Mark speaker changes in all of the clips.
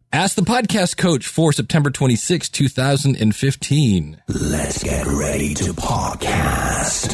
Speaker 1: Ask the Podcast Coach for September 26, 2015.
Speaker 2: Let's get ready to podcast.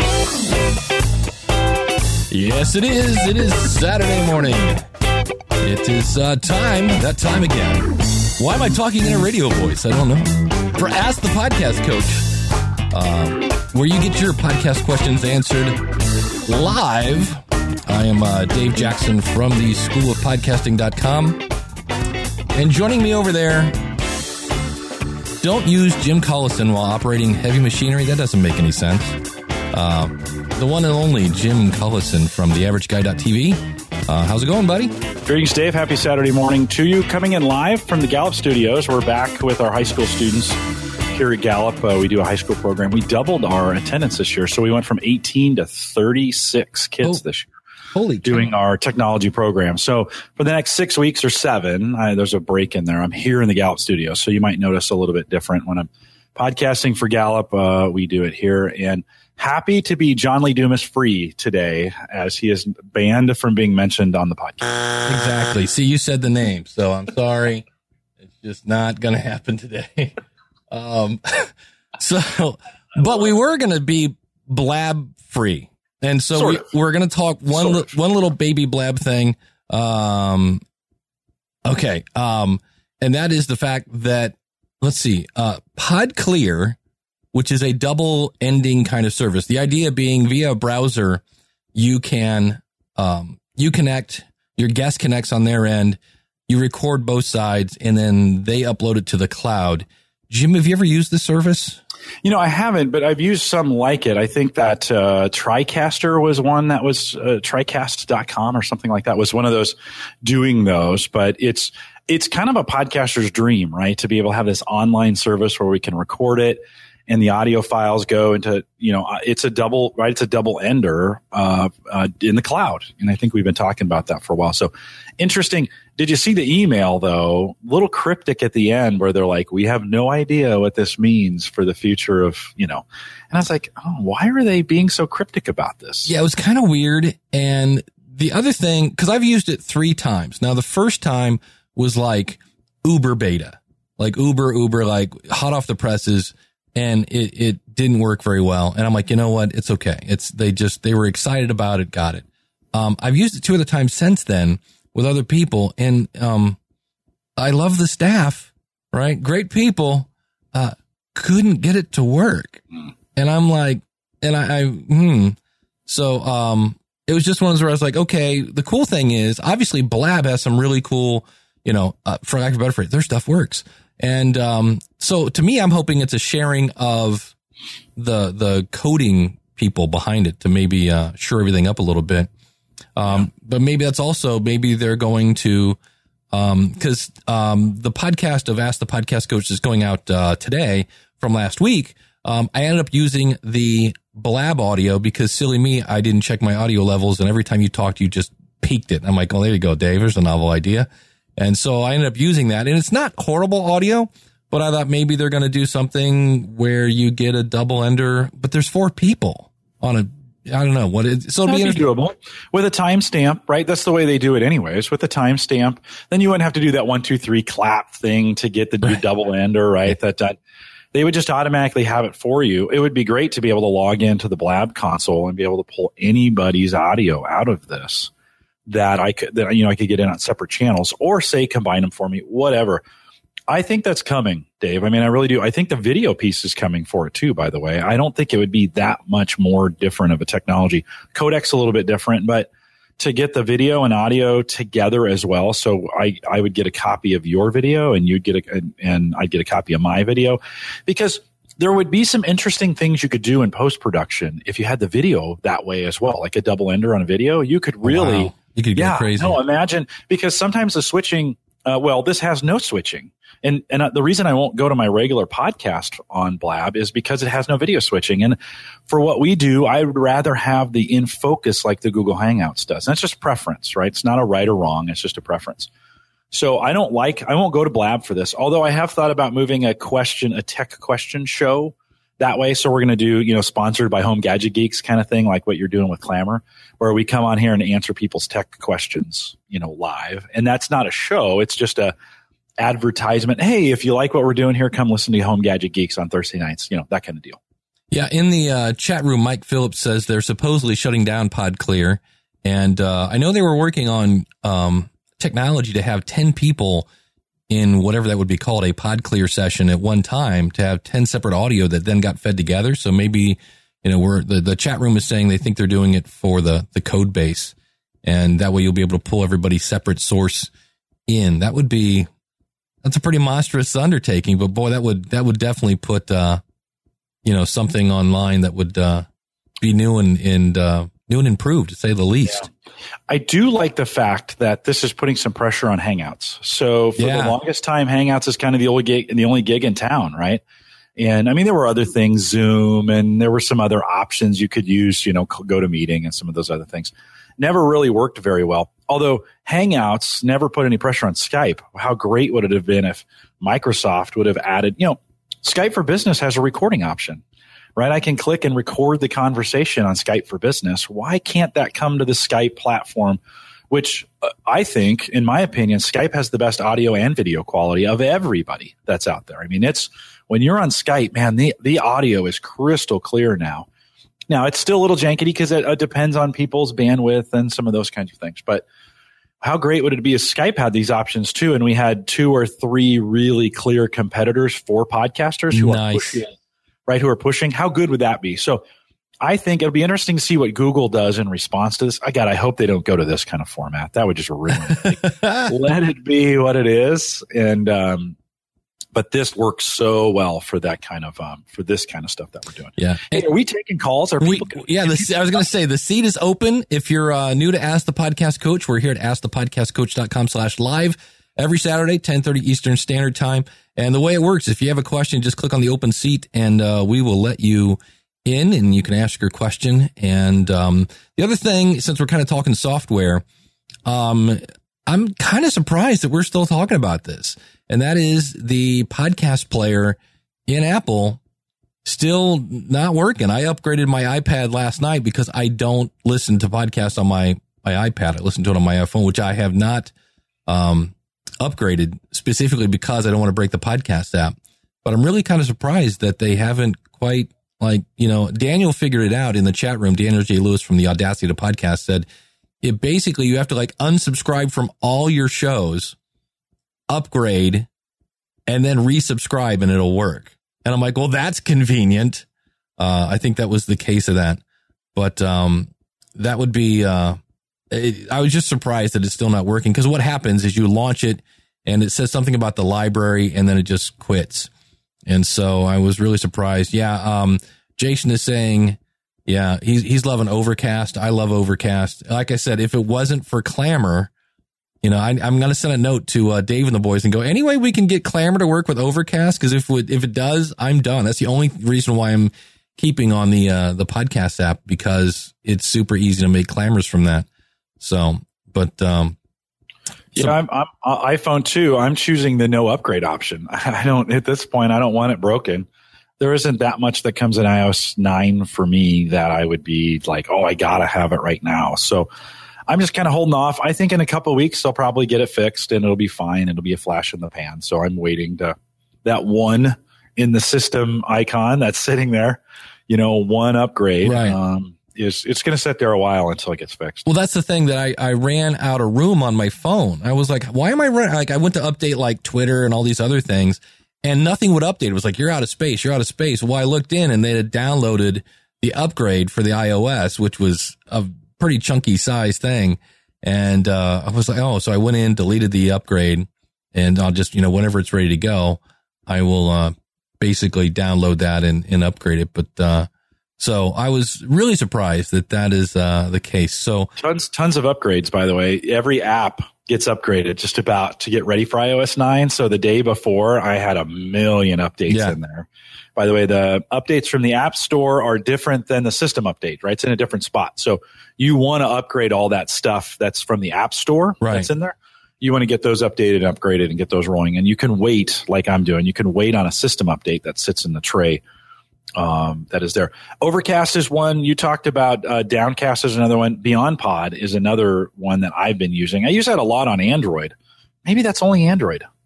Speaker 1: Yes, it is. It is Saturday morning. It is that time again. Why am I talking in a radio voice? I don't know. For Ask the Podcast Coach, where you get your podcast questions answered live. I am Dave Jackson from the School of Podcasting.com. And joining me over there, don't use Jim Collison while operating heavy machinery. That doesn't make any sense. The one and only Jim Collison from theaverageguy.tv. How's it going, buddy?
Speaker 3: Greetings, Dave. Happy Saturday morning to you. Coming in live from the Gallup Studios. We're back with our high school students here at Gallup. We do a high school program. We doubled our attendance this year, so we went from 18 to 36 kids this year.
Speaker 1: Holy
Speaker 3: doing our technology program. So for the next 6 weeks or 7, there's a break in there. I'm here in the Gallup studio, so you might notice a little bit different when I'm podcasting for Gallup. We do it here, and happy to be John Lee Dumas free today, as he is banned from being mentioned on the podcast.
Speaker 1: Exactly. See, you said the name, so I'm sorry. It's just not going to happen today. But we were going to be blab free. And so we're going to talk one little baby blab thing. And that is the fact that, let's see, PodClear, which is a double ending kind of service. The idea being via a browser, you can, you connect, your guest connects on their end, you record both sides, and then they upload it to the cloud. Jim, have you ever used this service?
Speaker 3: You know, I haven't, but I've used some like it. I think that TriCaster was one that was TriCast.com or something like that was one of those doing those. But it's kind of a podcaster's dream, right? To be able to have this online service where we can record it and the audio files go into, it's a double ender in the cloud. And I think we've been talking about that for a while. So interesting. Did you see the email, though? Little cryptic at the end where they're like, we have no idea what this means for the future of, And I was like, oh, why are they being so cryptic about this?
Speaker 1: Yeah, it was kind of weird. And the other thing, because I've used it 3 times. Now, the first time was like Uber beta, like Uber, like hot off the presses. And it didn't work very well. And I'm like, you know what? It's okay. They were excited about it. Got it. I've used it 2 other times since then with other people. And, I love the staff, right? Great people, couldn't get it to work. And I'm like, So, it was just one of those where I was like, okay, the cool thing is obviously Blab has some really cool, for lack of a better phrase, their stuff works. And so to me, I'm hoping it's a sharing of the coding people behind it to maybe shore everything up a little bit. But maybe that's also, maybe they're going to, because the podcast of Ask the Podcast Coach is going out today from last week. I ended up using the Blab audio because silly me, I didn't check my audio levels, and every time you talked, you just peaked it. I'm like, oh, there you go, Dave. There's a novel idea. And so I ended up using that, and it's not horrible audio, but I thought maybe they're going to do something where you get a double ender, but there's 4 people on I don't know what it, so it'll be
Speaker 3: doable with a timestamp, right? That's the way they do it anyways, with a timestamp. Then you wouldn't have to do that 1, 2, 3 clap thing to get the double ender, right? That they would just automatically have it for you. It would be great to be able to log into the Blab console and be able to pull anybody's audio out of this. I could get in on separate channels or say combine them for me, whatever. I think that's coming, Dave. I mean, I really do. I think the video piece is coming for it too, by the way. I don't think it would be that much more different of a technology. Codec's a little bit different, but to get the video and audio together as well. So I would get a copy of your video and and I'd get a copy of my video, because there would be some interesting things you could do in post-production if you had the video that way as well, like a double ender on a video. You could really...
Speaker 1: Wow. You could get crazy.
Speaker 3: No, imagine, because sometimes the switching, this has no switching. And the reason I won't go to my regular podcast on Blab is because it has no video switching. And for what we do, I would rather have the in focus like the Google Hangouts does. And that's just preference, right? It's not a right or wrong. It's just a preference. So I won't go to Blab for this, although I have thought about moving a tech question show that way. So we're going to do, sponsored by Home Gadget Geeks kind of thing, like what you're doing with Clamor, where we come on here and answer people's tech questions, live. And that's not a show. It's just advertisement. Hey, if you like what we're doing here, come listen to Home Gadget Geeks on Thursday nights, that kind of deal.
Speaker 1: Yeah. In the chat room, Mike Phillips says they're supposedly shutting down PodClear. And I know they were working on technology to have 10 people in whatever that would be called, a PodClear session at one time, to have 10 separate audio that then got fed together. So maybe, the chat room is saying they think they're doing it for the code base. And that way you'll be able to pull everybody's separate source in. That's a pretty monstrous undertaking, but boy, that would definitely put, something online that would, be new and improved, to say the least.
Speaker 3: Yeah. I do like the fact that this is putting some pressure on Hangouts. So for the longest time, Hangouts is kind of the only gig in town, right? And I mean, there were other things, Zoom, and there were some other options you could use, GoToMeeting and some of those other things. Never really worked very well. Although Hangouts never put any pressure on Skype. How great would it have been if Microsoft would have added, Skype for Business has a recording option, right? I can click and record the conversation on Skype for Business. Why can't that come to the Skype platform, which I think, in my opinion, Skype has the best audio and video quality of everybody that's out there. I mean, when you're on Skype, man, the audio is crystal clear now. Now, it's still a little janky because it depends on people's bandwidth and some of those kinds of things. But how great would it be if Skype had these options too, and we had 2 or 3 really clear competitors for podcasters who are pushing, right? Who are pushing? How good would that be? So I think it'll be interesting to see what Google does in response to this. I hope they don't go to this kind of format. That would just ruin it. Let it be what it is. And, but this works so well for that kind of for this kind of stuff that we're doing.
Speaker 1: Yeah.
Speaker 3: Hey, are we taking calls? I was
Speaker 1: going to say the seat is open. If you're new to Ask the Podcast Coach, we're here at askthepodcastcoach.com/live every Saturday, 10:30 Eastern Standard Time. And the way it works, if you have a question, just click on the open seat and we will let you in and you can ask your question. And the other thing, since we're kind of talking software, I'm kind of surprised that we're still talking about this. And that is the podcast player in Apple still not working. I upgraded my iPad last night because I don't listen to podcasts on my iPad. I listen to it on my iPhone, which I have not upgraded specifically because I don't want to break the podcast app. But I'm really kind of surprised that they haven't quite, Daniel figured it out in the chat room. Daniel J. Lewis from the Audacity to Podcast said, it basically, you have to unsubscribe from all your shows, upgrade, and then resubscribe and it'll work. And I'm like, well, that's convenient. I think that was the case of that. But that would be, I was just surprised that it's still not working, because what happens is you launch it and it says something about the library and then it just quits. And so I was really surprised. Yeah. Jason is saying, yeah, he's loving Overcast. I love Overcast. Like I said, if it wasn't for Clamor, I'm going to send a note to Dave and the boys and go, anyway, we can get Clamor to work with Overcast, because if it does, I'm done. That's the only reason why I'm keeping on the podcast app, because it's super easy to make Clamors from that. So, but I'm iPhone 2. I'm choosing the no upgrade option. At this point, I don't want it broken. There isn't that much that comes in iOS 9 for me that I would be like, oh, I got to have it right now. So I'm just kind of holding off. I think in a couple of weeks, they'll probably get it fixed and it'll be fine. It'll be a flash in the pan. So I'm waiting to that one in the system icon that's sitting there, one upgrade. Right.
Speaker 3: It's going to sit there a while until it gets fixed.
Speaker 1: Well, that's the thing that I ran out of room on my phone. I was like, why am I running? I went to update Twitter and all these other things, and nothing would update. It was like, you're out of space. Well, I looked in and they had downloaded the upgrade for the iOS, which was a pretty chunky size thing. And I was like, oh, so I went in, deleted the upgrade, and I'll just, whenever it's ready to go, I will basically download that and upgrade it. But so I was really surprised that is the case. So
Speaker 3: tons of upgrades, by the way. Every app gets upgraded just about to get ready for iOS 9. So the day before, I had 1 million updates in there. By the way, the updates from the App Store are different than the system update, right? It's in a different spot. So you want to upgrade all that stuff that's from the App Store that's in there. You want to get those updated and upgraded and get those rolling. And you can wait, like I'm doing. You can wait on a system update that sits in the tray that is there. Overcast is one you talked about. Downcast is another one. BeyondPod is another one that I've been using. I use that a lot on Android. Maybe that's only Android.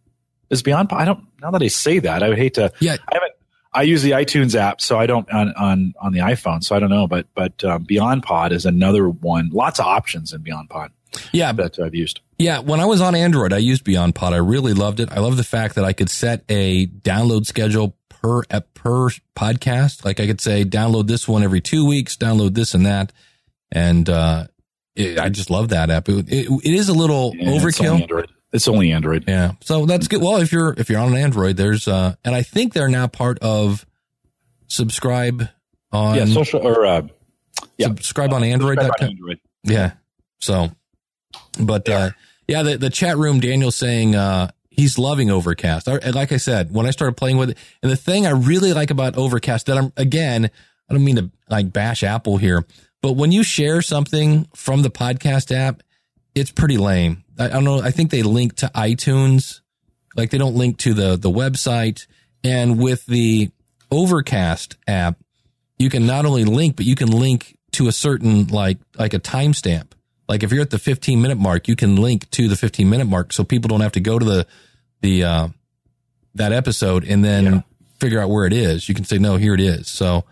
Speaker 3: Is Beyond Pod? Now that I say that, I would hate to.
Speaker 1: Yeah.
Speaker 3: I use the iTunes app, so I don't on the iPhone, so I don't know. But Beyond Pod is another one. Lots of options in Beyond Pod.
Speaker 1: Yeah,
Speaker 3: that I've used.
Speaker 1: Yeah, when I was on Android, I used Beyond Pod. I really loved it. I love the fact that I could set a download schedule per podcast. Like I could say, download this one every 2 weeks, download this and that, and I just love that app. It is a little overkill.
Speaker 3: It's only Android.
Speaker 1: Yeah. So that's good. Well, if you're on an Android, there's and I think they're now part of Subscribe on
Speaker 3: Subscribe on Android.
Speaker 1: Yeah. So, but the chat room, Daniel's saying he's loving Overcast. Like I said, when I started playing with it, and the thing I really like about Overcast that I don't mean to like bash Apple here, but when you share something from the podcast app, it's pretty lame. I don't know. I think they link to iTunes. Like they don't link to the website. And with the Overcast app, you can not only link, but you can link to a certain, like a timestamp. Like if you're at the 15-minute mark, you can link to the 15-minute mark. So people don't have to go to that episode and then figure out where it is. You can say, no, here it is. So,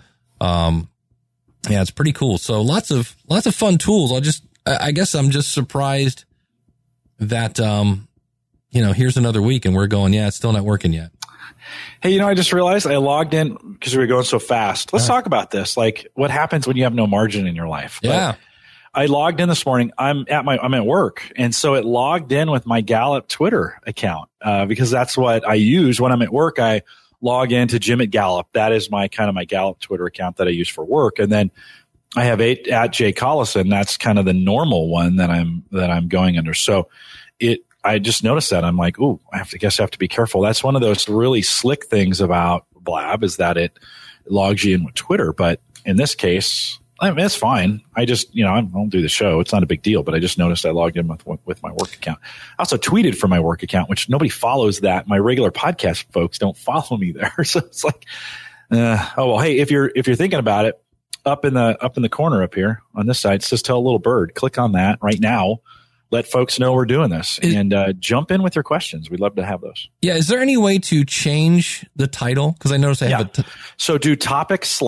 Speaker 1: it's pretty cool. So lots of fun tools. I guess I'm just surprised that, here's another week and we're going, it's still not working yet.
Speaker 3: Hey, I just realized I logged in because we were going so fast. Let's talk about this. Like what happens when you have no margin in your life?
Speaker 1: Yeah.
Speaker 3: I logged in this morning. I'm at work. And so it logged in with my Gallup Twitter account, because that's what I use when I'm at work. I log into Jim at Gallup. That is my Gallup Twitter account that I use for work. And then I have at Jay Collison. That's kind of the normal one that I'm going under. So I just noticed that. I'm like, ooh, I have to be careful. That's one of those really slick things about Blab is that it logs you in with Twitter. But in this case, I mean, it's fine. I just, I don't do the show. It's not a big deal, but I just noticed I logged in with my work account. I also tweeted from my work account, which nobody follows that. My regular podcast folks don't follow me there. So it's like, hey, if you're thinking about it, up in the corner up here on this side, it says Tell a Little Bird. Click on that right now. Let folks know we're doing this and jump in with your questions. We'd love to have those. Yeah.
Speaker 1: Is there any way to change the title? Because I noticed I have
Speaker 3: so do topic /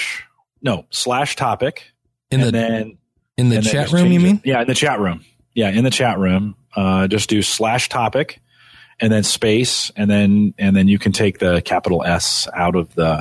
Speaker 3: topic
Speaker 1: in the chat room. You mean?
Speaker 3: Yeah, in the chat room. Yeah, in the chat room. Just do / topic and then space and then you can take the capital S out of the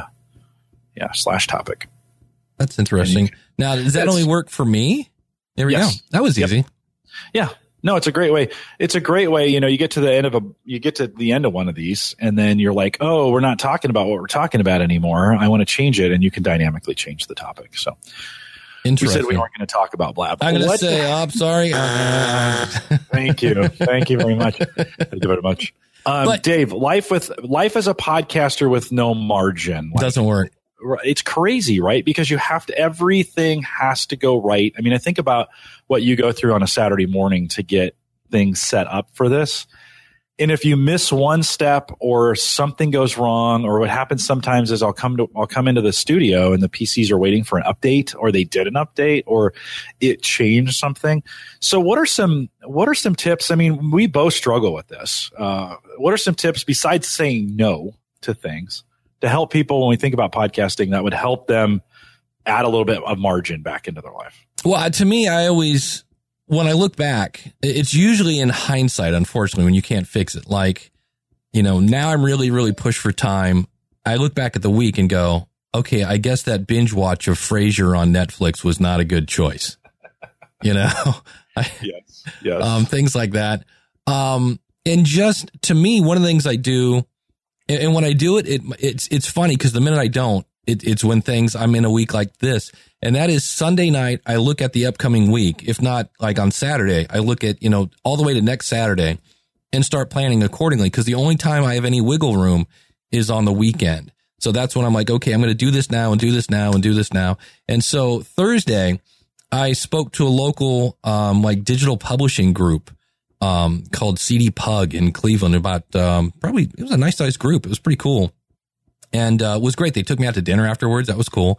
Speaker 3: / topic.
Speaker 1: That's interesting. Now, does that only work for me? There we go. That was easy.
Speaker 3: Yeah. No, it's a great way. It's a great way. You get to the end of one of these and then you're like, oh, we're not talking about what we're talking about anymore. I want to change it. And you can dynamically change the topic. So we said we weren't going to talk about Blab.
Speaker 1: I'm going to say, I'm sorry.
Speaker 3: Thank you. Thank you very much. Thank you very much. But Dave, life as a podcaster with no margin
Speaker 1: doesn't work.
Speaker 3: It's crazy, right? Because everything has to go right. I mean, I think about what you go through on a Saturday morning to get things set up for this. And if you miss one step or something goes wrong, or what happens sometimes is I'll come into the studio and the PCs are waiting for an update, or they did an update, or it changed something. So what are some tips? I mean, we both struggle with this. What are some tips besides saying no to things to help people when we think about podcasting that would help them add a little bit of margin back into their life?
Speaker 1: Well, to me, when I look back, it's usually in hindsight, unfortunately, when you can't fix it. Like, now I'm really, really pushed for time. I look back at the week and go, okay, I guess that binge watch of Frasier on Netflix was not a good choice. Yes. Things like that. And just to me, one of the things I do, and when I do it's funny because the minute I don't, it's when I'm in a week like this. And that is Sunday night. I look at the upcoming week. If not like on Saturday, I look at, all the way to next Saturday and start planning accordingly. Cause the only time I have any wiggle room is on the weekend. So that's when I'm like, okay, I'm going to do this now and do this now and do this now. And so Thursday I spoke to a local, digital publishing group, called CD Pug in Cleveland about, it was a nice sized group. It was pretty cool. And, it was great. They took me out to dinner afterwards. That was cool.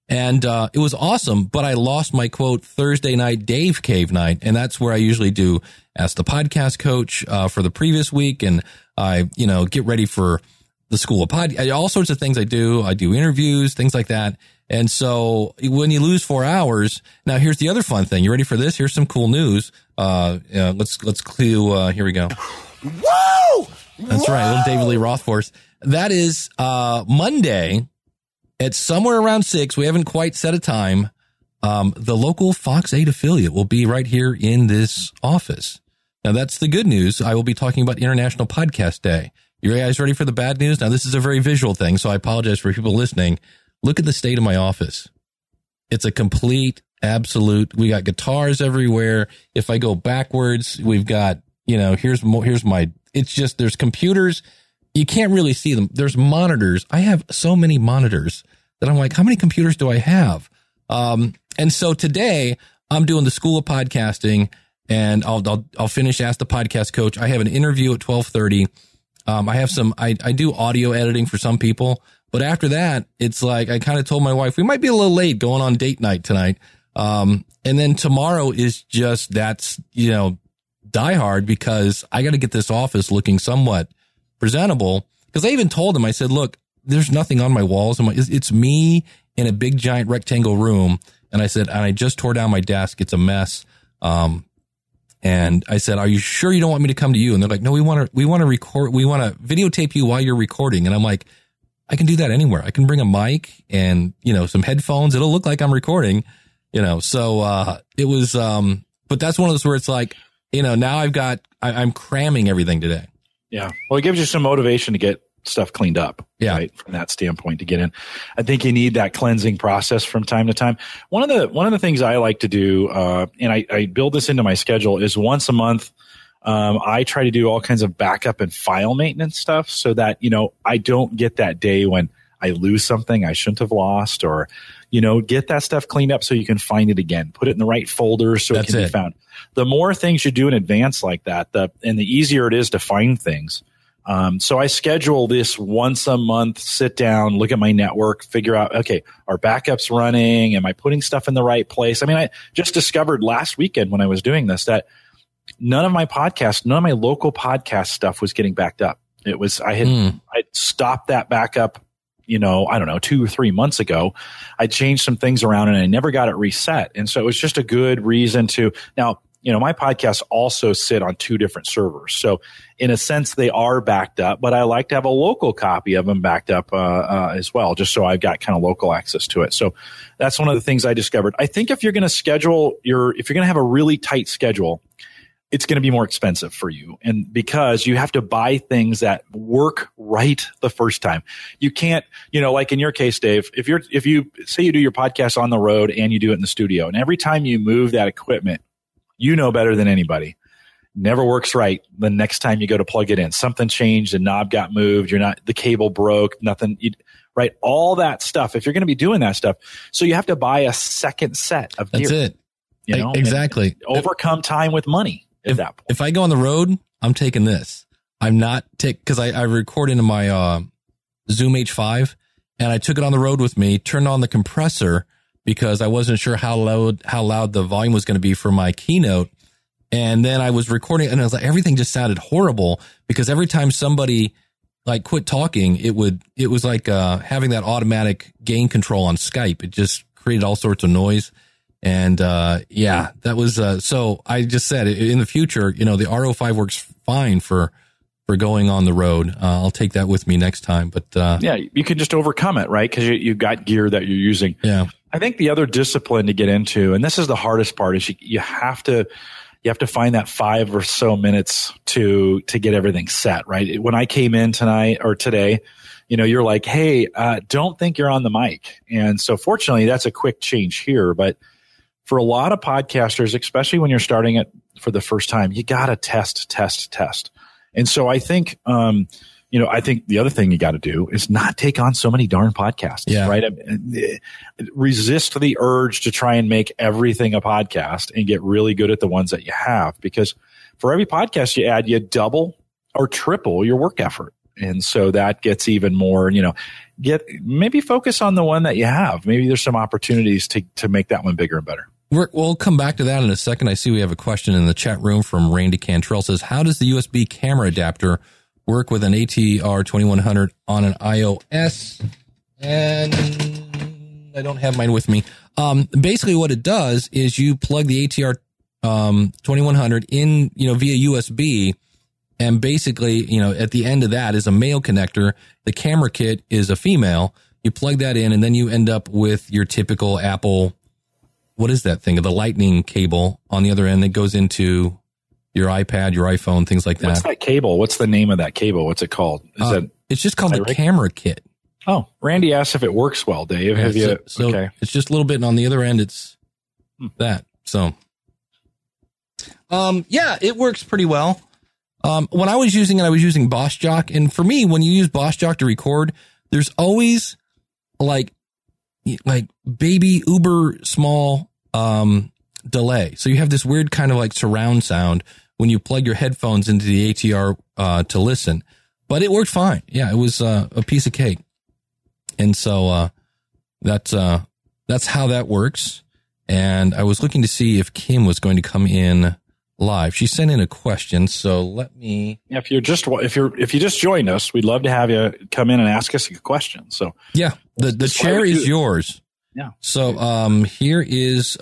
Speaker 1: And it was awesome, but I lost my quote Thursday night Dave Cave night, and that's where I usually do Ask the Podcast Coach for the previous week, and I get ready for the School of Pod, all sorts of things I do. I do interviews, things like that. And so when you lose 4 hours, now here's the other fun thing. You ready for this? Here's some cool news. Let's clue. Here we go.
Speaker 2: Whoa!
Speaker 1: That's right, little David Lee Roth force. That is Monday. It's somewhere around 6. We haven't quite set a time. The local Fox 8 affiliate will be right here in this office. Now, that's the good news. I will be talking about International Podcast Day. You guys ready for the bad news? Now, this is a very visual thing, so I apologize for people listening. Look at the state of my office. It's a complete, absolute. We got guitars everywhere. If I go backwards, we've got, here's my, it's just, there's computers. You can't really see them. There's monitors. I have so many monitors that I'm like, how many computers do I have? And so today I'm doing the School of Podcasting, and I'll finish Ask the Podcast Coach. I have an interview at 12:30. I have I do audio editing for some people, but after that, it's like, I kind of told my wife, we might be a little late going on date night tonight. And then tomorrow is just, that's, die hard, because I got to get this office looking somewhat presentable. Because I even told him, I said, look, there's nothing on my walls. It's me in a big giant rectangle room. And I said, and I just tore down my desk. It's a mess. And I said, are you sure you don't want me to come to you? And they're like, no, we want to record. We want to videotape you while you're recording. And I'm like, I can do that anywhere. I can bring a mic and, some headphones. It'll look like I'm recording, so, it was, but that's one of those where it's like, now I'm cramming everything today.
Speaker 3: Yeah. Well, it gives you some motivation to get stuff cleaned up.
Speaker 1: Yeah.
Speaker 3: Right. From that standpoint to get in. I think you need that cleansing process from time to time. One of the things I like to do, and I build this into my schedule, is once a month, I try to do all kinds of backup and file maintenance stuff so that, I don't get that day when I lose something I shouldn't have lost, or, get that stuff cleaned up so you can find it again, put it in the right folder so it can be found. The more things you do in advance like that, and the easier it is to find things. So I schedule this once a month, sit down, look at my network, figure out, okay, are backups running? Am I putting stuff in the right place? I mean, I just discovered last weekend when I was doing this that none of my local podcast stuff was getting backed up. It was, I'd stopped that backup, I don't know, 2 or 3 months ago. I changed some things around and I never got it reset. And so it was just a good reason to now, my podcasts also sit on 2 different servers. So in a sense, they are backed up, but I like to have a local copy of them backed up as well, just so I've got kind of local access to it. So that's one of the things I discovered. I think if you're going to have a really tight schedule, it's going to be more expensive for you. And because you have to buy things that work right the first time. You can't, like in your case, Dave, if you say you do your podcast on the road and you do it in the studio, and every time you move that equipment, better than anybody, never works right the next time you go to plug it in. Something changed, the knob got moved, the cable broke, nothing, right? All that stuff. If you're going to be doing that stuff, so you have to buy a second set of gear.
Speaker 1: That's it. Exactly.
Speaker 3: Overcome time with money at that point.
Speaker 1: If I go on the road, I'm taking this. I'm not because I record into my Zoom H5, and I took it on the road with me, turned on the compressor because I wasn't sure how loud the volume was going to be for my keynote. And then I was recording, and I was like, everything just sounded horrible because every time somebody like quit talking, it was like having that automatic gain control on Skype. It just created all sorts of noise. And that was so I just said in the future, the RO5 works fine for going on the road. I'll take that with me next time. But
Speaker 3: you can just overcome it, right? Because you got gear that you're using.
Speaker 1: Yeah.
Speaker 3: I think the other discipline to get into, and this is the hardest part, is you have to find that 5 or so minutes to get everything set, right? When I came in tonight or today, you're like, hey, don't think you're on the mic. And so fortunately, that's a quick change here. But for a lot of podcasters, especially when you're starting it for the first time, you got to test. And so I think, I think the other thing you got to do is not take on so many darn podcasts, right? Resist the urge to try and make everything a podcast and get really good at the ones that you have, because for every podcast you add, you double or triple your work effort. And so that gets even more, maybe focus on the one that you have. Maybe there's some opportunities to make that one bigger and better.
Speaker 1: We'll come back to that in a second. I see we have a question in the chat room from Randy Cantrell. Says, how does the USB camera adapter work with an ATR 2100 on an iOS? And I don't have mine with me. Basically what it does is you plug the ATR 2100 in, via USB. And basically, at the end of that is a male connector. The camera kit is a female. You plug that in and then you end up with your typical Apple, what is that thing? The lightning cable on the other end that goes into your iPad, your iPhone, things like that.
Speaker 3: What's that cable? What's the name of that cable? What's it called?
Speaker 1: It's just called the camera kit.
Speaker 3: Oh, Randy asked if it works well, Dave. Have you?
Speaker 1: So
Speaker 3: okay.
Speaker 1: It's just a little bit, and on the other end, it's that. So, yeah, it works pretty well. When I was using it, I was using BossJock. And for me, when you use BossJock to record, there's always like baby uber small, delay. So you have this weird kind of like surround sound when you plug your headphones into the ATR, to listen, but it worked fine. Yeah. It was, a piece of cake. And so, that's how that works. And I was looking to see if Kim was going to come in live. She sent in a question, so let me. Yeah, if you just joined us, we'd love to have you come in and ask us a question. So yeah, the chair is yours.
Speaker 3: Yeah.
Speaker 1: So here is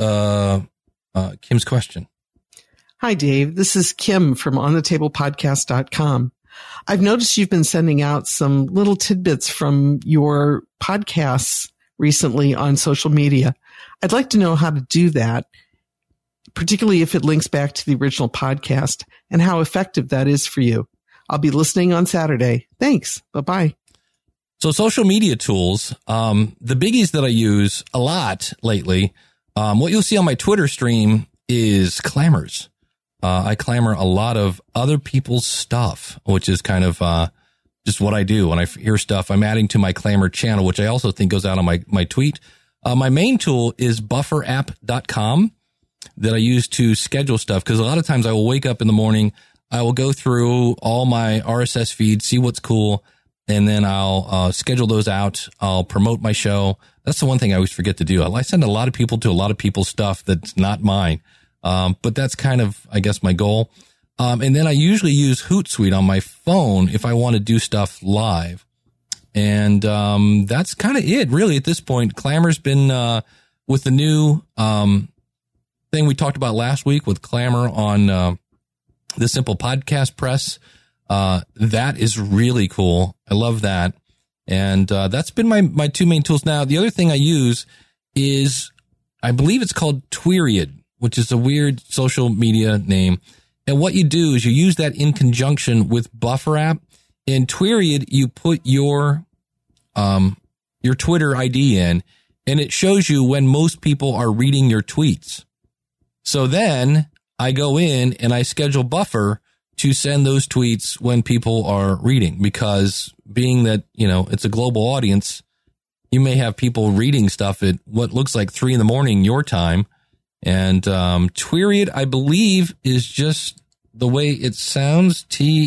Speaker 1: Kim's question.
Speaker 4: Hi, Dave. This is Kim from OnTheTablePodcast.com. I've noticed you've been sending out some little tidbits from your podcasts recently on social media. I'd like to know how to do that, particularly if it links back to the original podcast, and how effective that is for you. I'll be listening on Saturday. Thanks. Bye-bye.
Speaker 1: So social media tools, the biggies that I use a lot lately, what you'll see on my Twitter stream is clamors. I clamor a lot of other people's stuff, which is kind of just what I do. When I hear stuff, I'm adding to my clamor channel, which I also think goes out on my tweet. My main tool is bufferapp.com. that I use to schedule stuff. Cause a lot of times I will wake up in the morning, I will go through all my RSS feeds, see what's cool, and then I'll schedule those out. I'll promote my show. That's the one thing I always forget to do. I send a lot of people to a lot of people's stuff that's not mine. But that's kind of, I guess, my goal. And then I usually use Hootsuite on my phone if I want to do stuff live. And that's kind of it, really, at this point. Clamor's been with the new thing we talked about last week with Clamor on the Simple Podcast Press. That is really cool. I love that. And that's been my two main tools. Now, the other thing I use is, I believe it's called Tweeriad, which is a weird social media name. And what you do is you use that in conjunction with BufferApp. In Tweeriad, you put your Twitter ID in, and it shows you when most people are reading your tweets. So then I go in and I schedule Buffer to send those tweets when people are reading, because being that, it's a global audience, you may have people reading stuff at what looks like 3 a.m. your time. And Tweeriad, I believe, is just the way it sounds,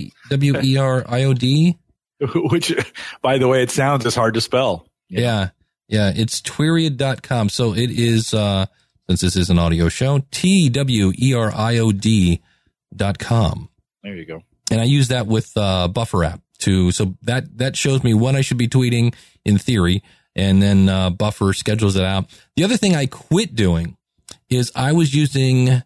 Speaker 1: Tweeriod.
Speaker 3: Which, by the way, it sounds as hard to spell.
Speaker 1: Yeah. It's Tweeriad.com. So it is, since this is an audio show, Tweeriod.com.
Speaker 3: There you go.
Speaker 1: And I use that with BufferApp too. So that shows me when I should be tweeting in theory. And then Buffer schedules it out. The other thing I quit doing is I was using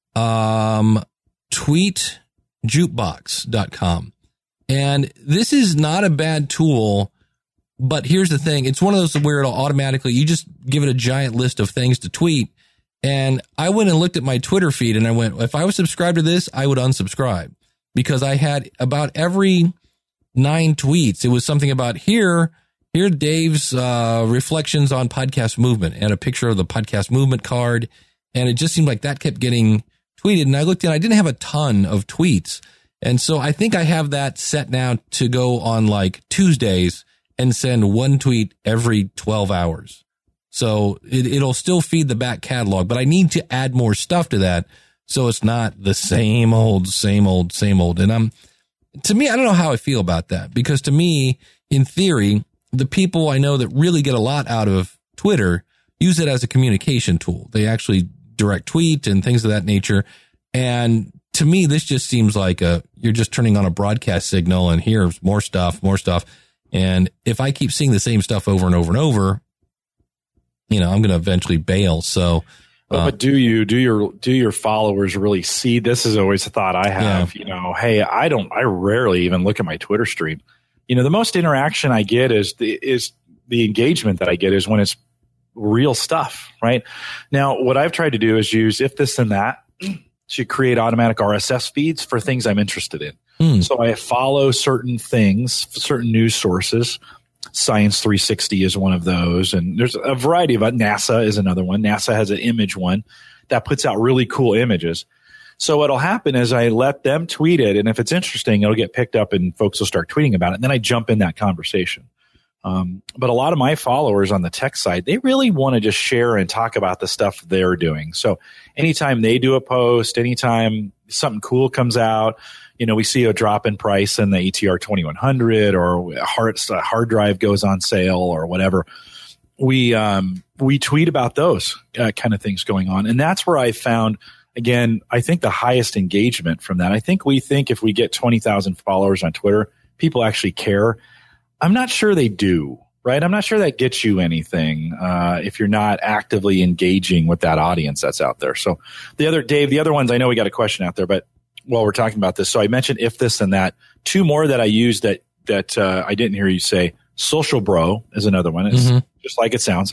Speaker 1: tweetjukebox.com. And this is not a bad tool, but here's the thing. It's one of those where it'll automatically, you just give it a giant list of things to tweet. And I went and looked at my Twitter feed and I went, if I was subscribed to this, I would unsubscribe, because I had about every 9 tweets. It was something about here Dave's reflections on Podcast Movement, and a picture of the Podcast Movement card. And it just seemed like that kept getting tweeted. And I looked and I didn't have a ton of tweets. And so I think I have that set now to go on like Tuesdays and send 1 tweet every 12 hours. So it'll still feed the back catalog, but I need to add more stuff to that, so it's not the same old. And to me, I don't know how I feel about that, because to me, in theory, the people I know that really get a lot out of Twitter use it as a communication tool. They actually direct tweet and things of that nature. And to me, this just seems like you're just turning on a broadcast signal and here's more stuff. And if I keep seeing the same stuff over and over and over, I'm going to eventually bail. So,
Speaker 3: but do your followers really see? This is always a thought I have, hey, I rarely even look at my Twitter stream. The most interaction I get is the engagement that I get is when it's real stuff, right? Now, what I've tried to do is use if this and that to create automatic RSS feeds for things I'm interested in. So I follow certain things, certain news sources. Science 360 is one of those. And there's a variety of NASA is another one. NASA has an image one that puts out really cool images. So what'll happen is I let them tweet it. And if it's interesting, it'll get picked up and folks will start tweeting about it. And then I jump in that conversation. But a lot of my followers on the tech side, they really want to just share and talk about the stuff they're doing. So anytime they do a post, anytime something cool comes out, we see a drop in price in the ATR 2100 or a hard drive goes on sale or whatever. We tweet about those kind of things going on. And that's where I found, again, I think the highest engagement from that. I think if we get 20,000 followers on Twitter, people actually care. I'm not sure they do, right? I'm not sure that gets you anything if you're not actively engaging with that audience that's out there. So the other ones, I know we got a question out there, but while we're talking about this, so I mentioned if this and that. Two more that I use that I didn't hear you say. Social Bro is another one. It's just like it sounds,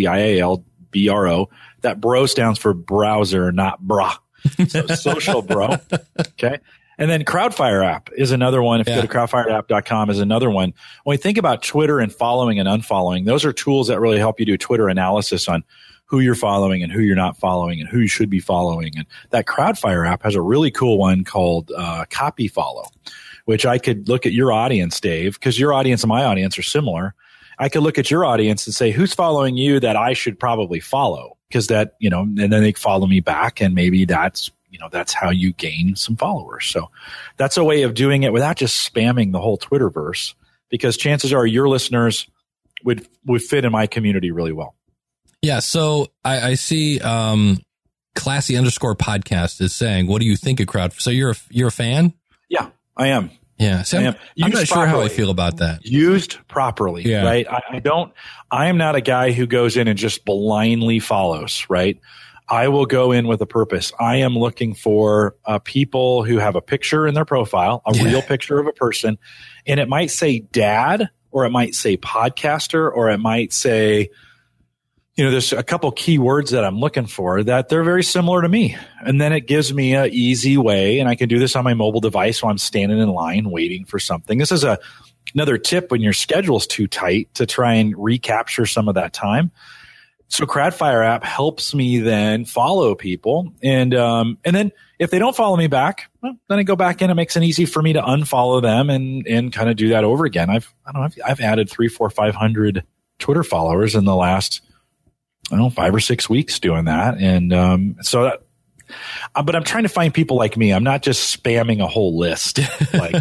Speaker 3: SOCIALBRO. That bro stands for browser, not bra. So Social Bro. Okay. And then Crowdfire app is another one. If you go to crowdfireapp.com is another one. When we think about Twitter and following and unfollowing, those are tools that really help you do Twitter analysis on who you're following and who you're not following and who you should be following. And that Crowdfire app has a really cool one called Copy Follow, which I could look at your audience, Dave, because your audience and my audience are similar. I could look at your audience and say, who's following you that I should probably follow? Because that, and then they follow me back, and maybe that's how you gain some followers. So that's a way of doing it without just spamming the whole Twitterverse, because chances are your listeners would fit in my community really well.
Speaker 1: Yeah. So I see Classy _podcast is saying, what do you think of Crowd? So you're a fan?
Speaker 3: Yeah, I am.
Speaker 1: Yeah. So I'm not sure how I feel about that.
Speaker 3: Used properly, right? I am not a guy who goes in and just blindly follows, right? I will go in with a purpose. I am looking for people who have a picture in their profile, a real picture of a person, and it might say dad, or it might say podcaster, or it might say, there's a couple key words that I'm looking for that they're very similar to me. And then it gives me an easy way, and I can do this on my mobile device while I'm standing in line waiting for something. This is another tip when your schedule's too tight to try and recapture some of that time. So Crowdfire app helps me then follow people. And then if they don't follow me back, well, then I go back in. It makes it easy for me to unfollow them and kind of do that over again. I've added 300, 400, 500 Twitter followers in the last, 5 or 6 weeks doing that. And but I'm trying to find people like me. I'm not just spamming a whole list, Right.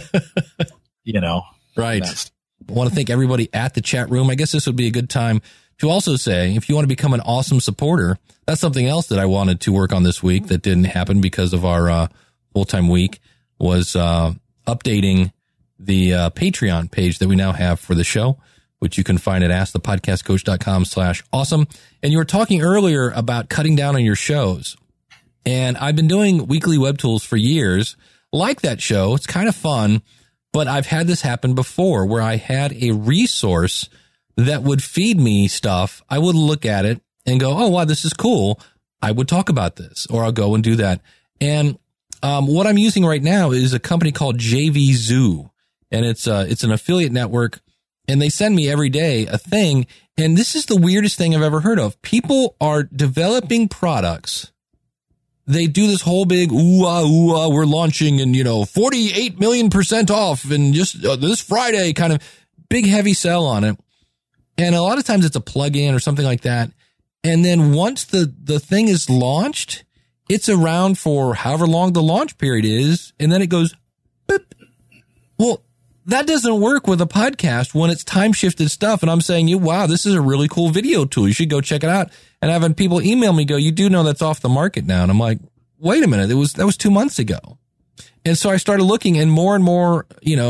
Speaker 1: I want to thank everybody at the chat room. I guess this would be a good time to also say, if you want to become an awesome supporter, that's something else that I wanted to work on this week that didn't happen because of our full-time week, was updating the Patreon page that we now have for the show, which you can find at askthepodcastcoach.com/awesome. And you were talking earlier about cutting down on your shows. And I've been doing weekly web tools for years. Like that show, it's kind of fun, but I've had this happen before where I had a resource that would feed me stuff. I would look at it and go, oh, wow, this is cool. I would talk about this, or I'll go and do that. And what I'm using right now is a company called JVZoo, and it's an affiliate network, and they send me every day a thing. And this is the weirdest thing I've ever heard of. People are developing products. They do this whole big, we're launching and, 48 million % off and just this Friday kind of big, heavy sell on it. And a lot of times it's a plug-in or something like that. And then once the thing is launched, it's around for however long the launch period is. And then it goes, boop, Well, that doesn't work with a podcast when it's time shifted stuff. And I'm saying, wow, this is a really cool video tool. You should go check it out. And having people email me go, you do know that's off the market now. And I'm like, wait a minute. That was 2 months ago. And so I started looking, and more,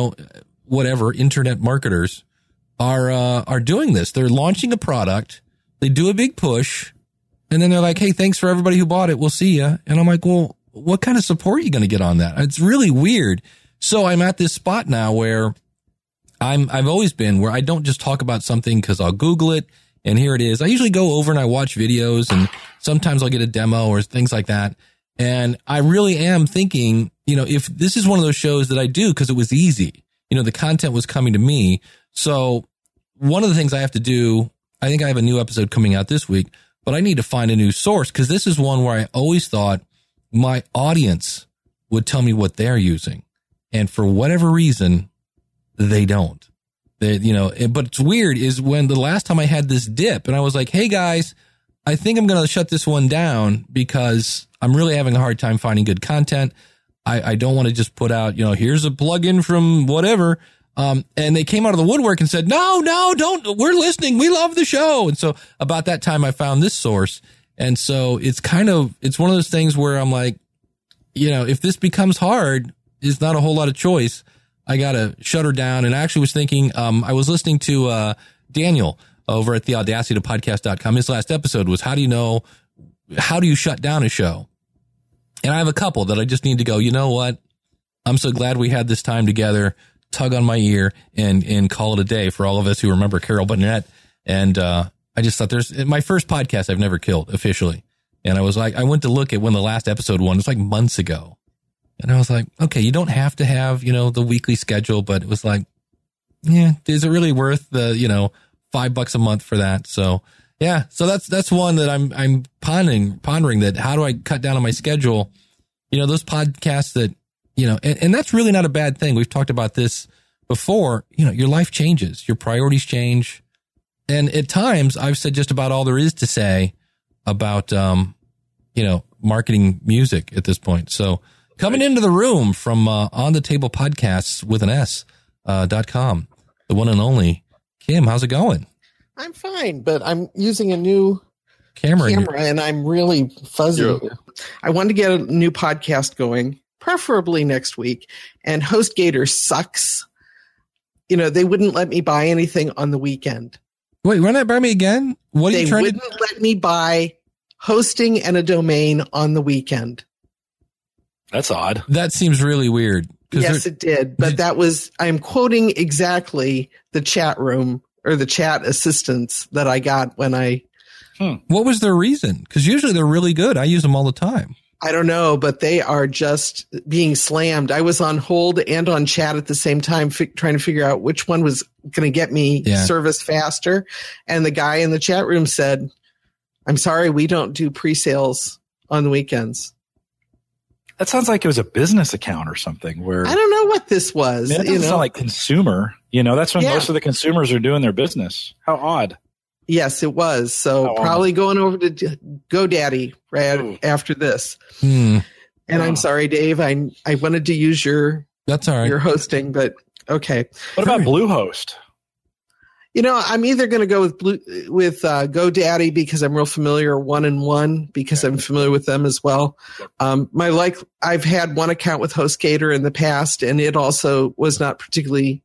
Speaker 1: internet marketers are doing this. They're launching a product. They do a big push, and then they're like, hey, thanks for everybody who bought it. We'll see you. And I'm like, well, what kind of support are you going to get on that? It's really weird. So I'm at this spot now where I've always been, where I don't just talk about something because I'll Google it and here it is. I usually go over and I watch videos, and sometimes I'll get a demo or things like that. And I really am thinking, if this is one of those shows that I do because it was easy, the content was coming to me. So one of the things I have to do, I think I have a new episode coming out this week, but I need to find a new source, because this is one where I always thought my audience would tell me what they're using. And for whatever reason, they don't. But it's weird is when the last time I had this dip and I was like, hey guys, I think I'm going to shut this one down because I'm really having a hard time finding good content. I don't want to just put out, here's a plugin from whatever. And they came out of the woodwork and said, no, don't, we're listening. We love the show. And so about that time I found this source. And so it's one of those things where I'm like, if this becomes hard, it's not a whole lot of choice. I got to shut her down. And I actually was thinking, I was listening to, Daniel over at theaudacitypodcast.com. His last episode was, how do you shut down a show? And I have a couple that I just need to go, you know what? I'm so glad we had this time together, tug on my ear and call it a day for all of us who remember Carol Burnett. And, I just thought my first podcast I've never killed officially. And I was like, I went to look at when the last episode won. It's like months ago. And I was like, okay, you don't have to have, the weekly schedule, but it was like, yeah, is it really worth the, $5 a month for that? So yeah, so that's one that I'm pondering that, how do I cut down on my schedule? Those podcasts that, and that's really not a bad thing. We've talked about this before, your life changes, your priorities change. And at times I've said just about all there is to say about, marketing music at this point. So coming into the room from, On the Table Podcasts with an S.com, the one and only Kim, how's it going?
Speaker 4: I'm fine, but I'm using a new
Speaker 1: camera
Speaker 4: and I'm really fuzzy. Yeah. I wanted to get a new podcast going, preferably next week. And HostGator sucks. They wouldn't let me buy anything on the weekend.
Speaker 1: Wait, run that by me again? What are you trying to do? They wouldn't
Speaker 4: let me buy hosting and a domain on the weekend.
Speaker 3: That's odd.
Speaker 1: That seems really weird.
Speaker 4: Yes, it did. But I'm quoting exactly the chat room or the chat assistants that I got when I.
Speaker 1: What was their reason? Because usually they're really good. I use them all the time.
Speaker 4: I don't know, but they are just being slammed. I was on hold and on chat at the same time, trying to figure out which one was going to get me service faster. And the guy in the chat room said, I'm sorry, we don't do pre-sales on the weekends.
Speaker 3: That sounds like it was a business account or something where
Speaker 4: I don't know what this was.
Speaker 3: It doesn't sound like consumer. That's when most of the consumers are doing their business. How odd.
Speaker 4: Yes, it was. So probably going over to GoDaddy right after this. And I'm sorry, Dave. I wanted to use
Speaker 1: that's all right.
Speaker 4: Your hosting, but okay.
Speaker 3: What about Bluehost?
Speaker 4: I'm either going to go with GoDaddy because I'm real familiar, 1&1 because I'm familiar with them as well. I've had one account with HostGator in the past, and it also was not particularly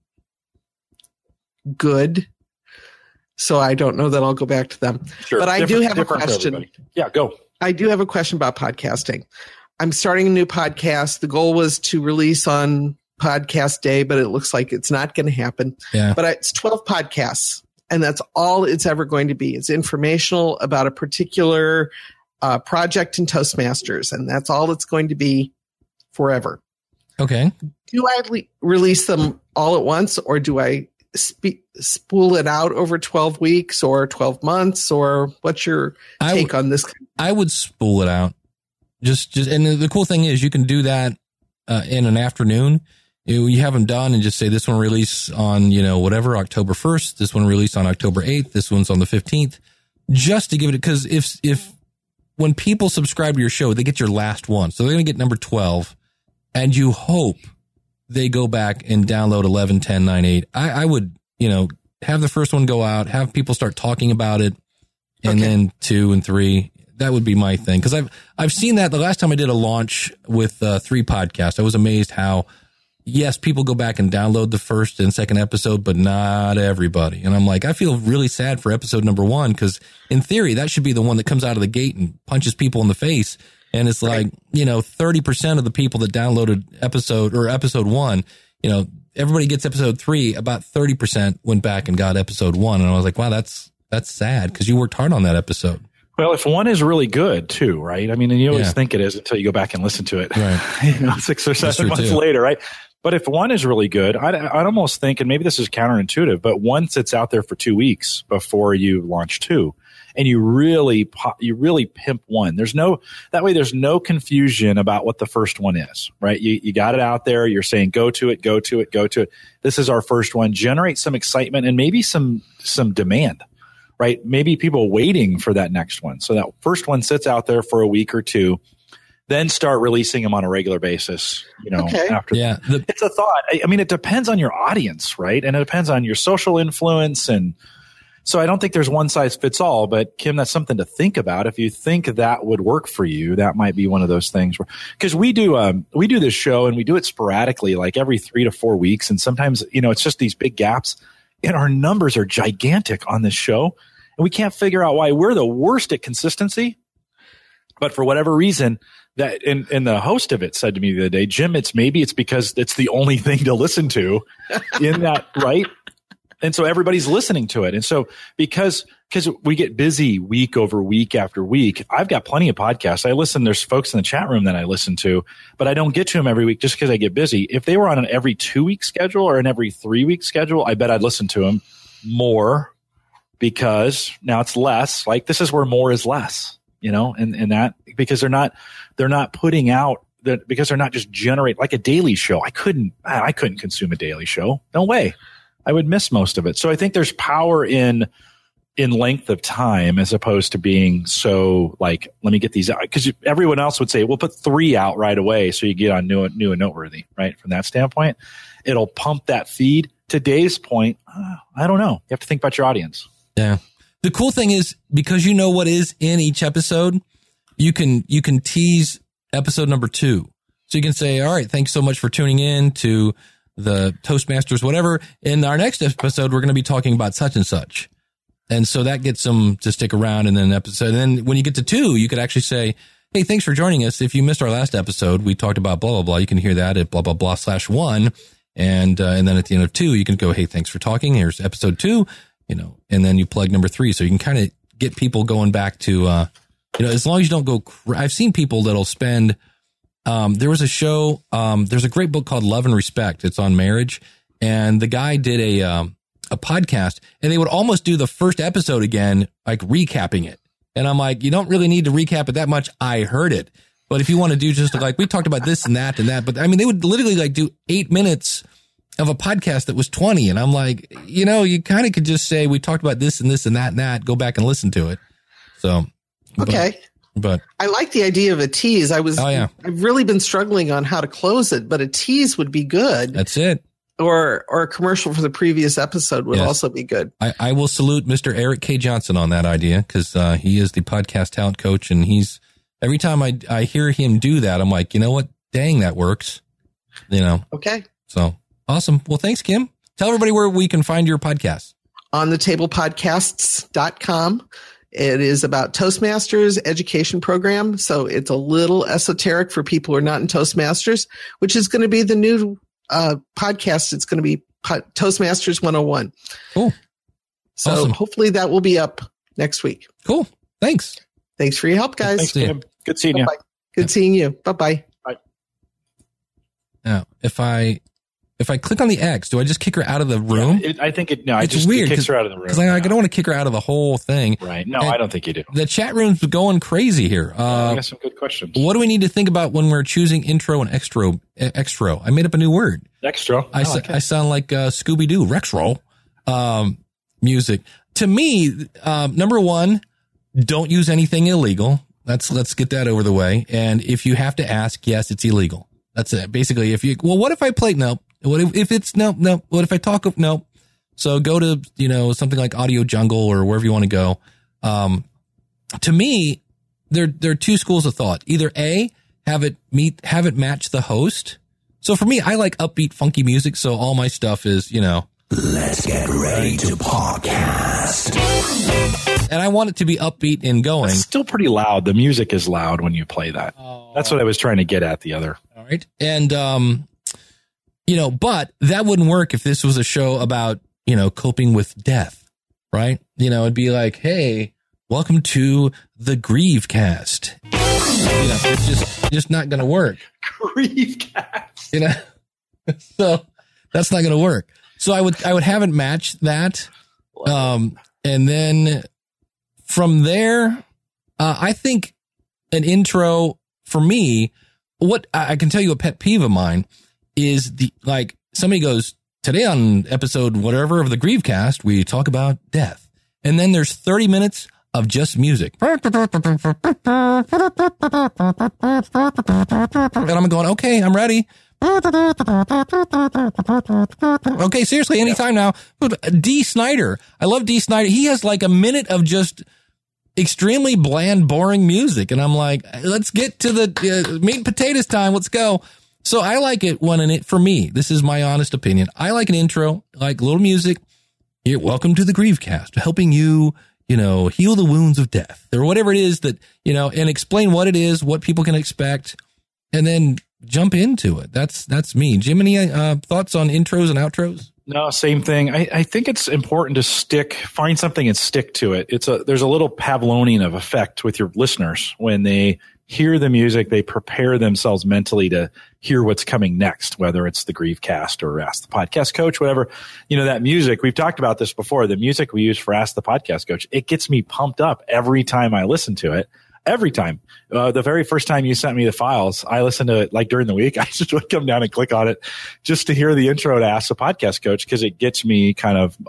Speaker 4: good. So I don't know that I'll go back to them. Sure. But I do have a question.
Speaker 3: Yeah, go.
Speaker 4: I do have a question about podcasting. I'm starting a new podcast. The goal was to release on podcast day, but it looks like it's not going to happen.
Speaker 1: Yeah.
Speaker 4: But it's 12 podcasts, and that's all it's ever going to be. It's informational about a particular project in Toastmasters, and that's all it's going to be forever.
Speaker 1: Okay.
Speaker 4: Do I release them all at once, or do I spool it out over 12 weeks or 12 months, or what's your take on this?
Speaker 1: I would spool it out. Just, and the cool thing is you can do that in an afternoon. You have them done and just say this one release on, whatever, October 1st, this one release on October 8th, this one's on the 15th, just to give it, because if when people subscribe to your show, they get your last one. So they're going to get number 12, and you hope they go back and download 11, 10, 9, 8. I would, have the first one go out, have people start talking about it, and then 2 and 3. That would be my thing. Cause I've seen that the last time I did a launch with 3 podcasts. I was amazed how, yes, people go back and download the first and second episode, but not everybody. And I'm like, I feel really sad for episode number 1. Cause in theory, that should be the one that comes out of the gate and punches people in the face. And it's like, 30% of the people that downloaded episode 1, everybody gets episode 3, about 30% went back and got episode 1. And I was like, wow, that's sad because you worked hard on that episode.
Speaker 3: Well, if one is really good too, right? I mean, and you always think it is until you go back and listen to it,
Speaker 1: right?
Speaker 3: 6 or 7 months later, right? But if one is really good, I'd almost think, and maybe this is counterintuitive, but one sits out there for 2 weeks before you launch 2, and you really pimp 1. There's no confusion about what the first one is, right? You got it out there. You're saying, go to it. This is our first one. Generate some excitement and maybe some demand, right? Maybe people waiting for that next one. So that first one sits out there for a week or 2. Then start releasing them on a regular basis, after.
Speaker 1: Yeah.
Speaker 3: It's a thought. I mean, it depends on your audience, right? And it depends on your social influence. And so I don't think there's one size fits all, but Kim, that's something to think about. If you think that would work for you, that might be one of those things because we do this show and we do it sporadically, like every 3 to 4 weeks. And sometimes, it's just these big gaps and our numbers are gigantic on this show and we can't figure out why. We're the worst at consistency, but for whatever reason, that and the host of it said to me the other day, Jim, it's because it's the only thing to listen to in that, right? And so everybody's listening to it. And so because we get busy week over week after week, I've got plenty of podcasts. There's folks in the chat room that I listen to, but I don't get to them every week just because I get busy. If they were on an every 2-week schedule or an every 3-week schedule, I bet I'd listen to them more because now it's less. Like this is where more is less. And that because they're not putting out that because they're not just generate like a daily show. I couldn't consume a daily show. No way. I would miss most of it. So I think there's power in length of time as opposed to being so like, let me get these out. Because everyone else would say, we'll put 3 out right away. So you get on new and noteworthy, right? From that standpoint, it'll pump that feed. To Dave's point, I don't know. You have to think about your audience.
Speaker 1: Yeah. The cool thing is because you know what is in each episode, you can tease episode number 2. So you can say, all right, thanks so much for tuning in to the Toastmasters, whatever. In our next episode, we're going to be talking about such and such. And so that gets them to stick around in an episode. And then when you get to 2, you could actually say, hey, thanks for joining us. If you missed our last episode, we talked about blah, blah, blah. You can hear that at blah, blah, blah /1. And then at the end of 2, you can go, hey, thanks for talking. Here's episode 2. And then you plug number 3. So you can kind of get people going back to, as long as you don't go, I've seen people that'll spend, there was a show, there's a great book called Love and Respect. It's on marriage. And the guy did a podcast and they would almost do the first episode again, like recapping it. And I'm like, you don't really need to recap it that much. I heard it. But if you want to do just like, we talked about this and that, but I mean, they would literally like do 8 minutes of a podcast that was 20. And I'm like, you kind of could just say, we talked about this and this and that, go back and listen to it. So,
Speaker 4: okay.
Speaker 1: But
Speaker 4: I like the idea of a tease. I've really been struggling on how to close it, but a tease would be good.
Speaker 1: That's it.
Speaker 4: Or a commercial for the previous episode would also be good.
Speaker 1: I will salute Mr. Eric K. Johnson on that idea because he is the podcast talent coach. And every time I hear him do that, I'm like, you know what? Dang, that works.
Speaker 4: Okay.
Speaker 1: So awesome. Well, thanks, Kim. Tell everybody where we can find your podcast.
Speaker 4: OnTheTablePodcasts.com. It is about Toastmasters education program. So it's a little esoteric for people who are not in Toastmasters, which is going to be the new podcast. It's going to be Toastmasters 101.
Speaker 1: Cool.
Speaker 4: So
Speaker 1: awesome.
Speaker 4: Hopefully that will be up next week.
Speaker 1: Cool. Thanks.
Speaker 4: Thanks for your help, guys.
Speaker 3: Thanks, Kim. Good seeing
Speaker 4: Bye-bye.
Speaker 3: you.
Speaker 4: Good seeing you. Bye-bye.
Speaker 3: Bye.
Speaker 1: Now, if I click on the X, do I just kick her out of the room?
Speaker 3: Yeah, I think it's
Speaker 1: weird.
Speaker 3: It kicks her out of the room.
Speaker 1: Because I don't want to kick her out of the whole thing.
Speaker 3: Right. No, I don't think you do.
Speaker 1: The chat room's going crazy here.
Speaker 3: I got some good questions.
Speaker 1: What do we need to think about when we're choosing intro and extro? I made up a new word.
Speaker 3: Extra.
Speaker 1: I sound like Scooby-Doo, Rexro, music. To me, number 1, don't use anything illegal. Let's get that over the way. And if you have to ask, yes, it's illegal. That's it. Basically, what if I play? No. What if it's no? What if I talk of no? So go to, something like Audio Jungle or wherever you want to go. To me, there are two schools of thought. Either A, have it match the host. So for me, I like upbeat, funky music. So all my stuff is,
Speaker 2: Let's get ready to podcast.
Speaker 1: And I want it to be upbeat and going.
Speaker 3: It's still pretty loud. The music is loud when you play that. That's what I was trying to get at the other.
Speaker 1: All right. And, but that wouldn't work if this was a show about, coping with death, right? It'd be like, hey, welcome to the Grievecast. It's just not going to work.
Speaker 3: Grievecast.
Speaker 1: So that's not going to work. So I would have it match that. And then from there, I think an intro for me, what I can tell you a pet peeve of mine is somebody goes, today on episode whatever of the Grievecast, we talk about death. And then there's 30 minutes of just music. And I'm going, okay, I'm ready. Okay, seriously, anytime now. Dee Snider. I love Dee Snider. He has like a minute of just extremely bland, boring music. And I'm like, let's get to the meat and potatoes time. Let's go. So I like it for me, this is my honest opinion. I like an intro, like little music. Here, welcome to the Grievecast, helping you, heal the wounds of death or whatever it is that, and explain what it is, what people can expect, and then jump into it. That's me. Jim, any thoughts on intros and outros?
Speaker 3: No, same thing. I think it's important to find something and stick to it. There's a little Pavlovian of effect with your listeners when they hear the music, they prepare themselves mentally to hear what's coming next, whether it's the Grievecast or Ask the Podcast Coach, whatever. That music, we've talked about this before, the music we use for Ask the Podcast Coach, it gets me pumped up every time I listen to it. Every time. The very first time you sent me the files, I listened to it like during the week. I just would come down and click on it just to hear the intro to Ask the Podcast Coach because it gets me kind of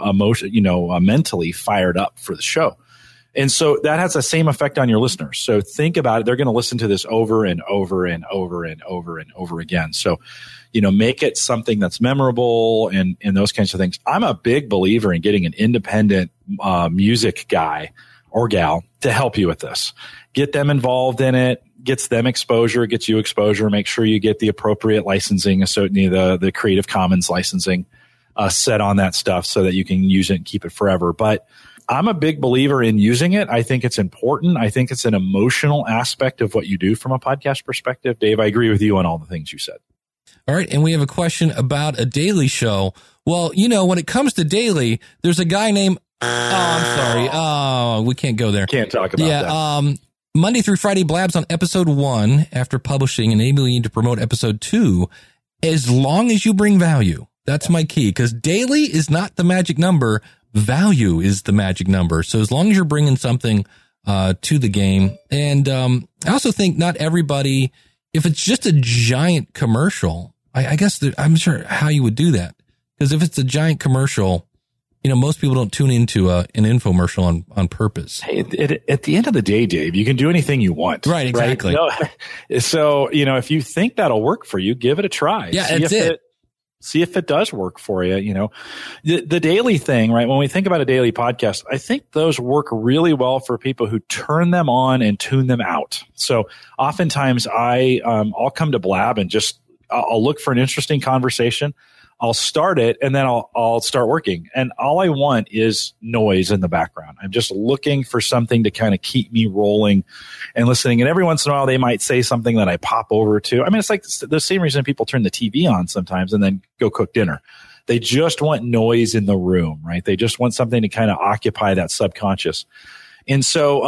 Speaker 3: mentally fired up for the show. And so that has the same effect on your listeners. So think about it. They're going to listen to this over and over and over and over and over again. So, make it something that's memorable and those kinds of things. I'm a big believer in getting an independent music guy or gal to help you with this. Get them involved in it, gets them exposure, gets you exposure. Make sure you get the appropriate licensing, the Creative Commons licensing set on that stuff so that you can use it and keep it forever. But I'm a big believer in using it. I think it's important. I think it's an emotional aspect of what you do from a podcast perspective. Dave, I agree with you on all the things you said.
Speaker 1: All right. And we have a question about a daily show. Well, when it comes to daily, there's a guy named, I'm sorry. Oh, we can't go there.
Speaker 3: Can't talk about that.
Speaker 1: Monday through Friday blabs on episode 1 after publishing, enabling you to promote episode 2 as long as you bring value. That's my key because daily is not the magic number. Value is the magic number. So as long as you're bringing something to the game. And I also think not everybody, if it's just a giant commercial, I guess I'm sure how you would do that. Because if it's a giant commercial, most people don't tune into an infomercial on purpose.
Speaker 3: Hey, at the end of the day, Dave, you can do anything you want.
Speaker 1: Right, exactly.
Speaker 3: Right? So, if you think that'll work for you, give it a try.
Speaker 1: Yeah, that's it.
Speaker 3: See if it does work for you. The daily thing, right? When we think about a daily podcast, I think those work really well for people who turn them on and tune them out. So oftentimes I'll come to Blab and I'll look for an interesting conversation. I'll start it and then I'll start working. And all I want is noise in the background. I'm just looking for something to kind of keep me rolling and listening. And every once in a while, they might say something that I pop over to. I mean, it's like the same reason people turn the TV on sometimes and then go cook dinner. They just want noise in the room, right? They just want something to kind of occupy that subconscious. And so,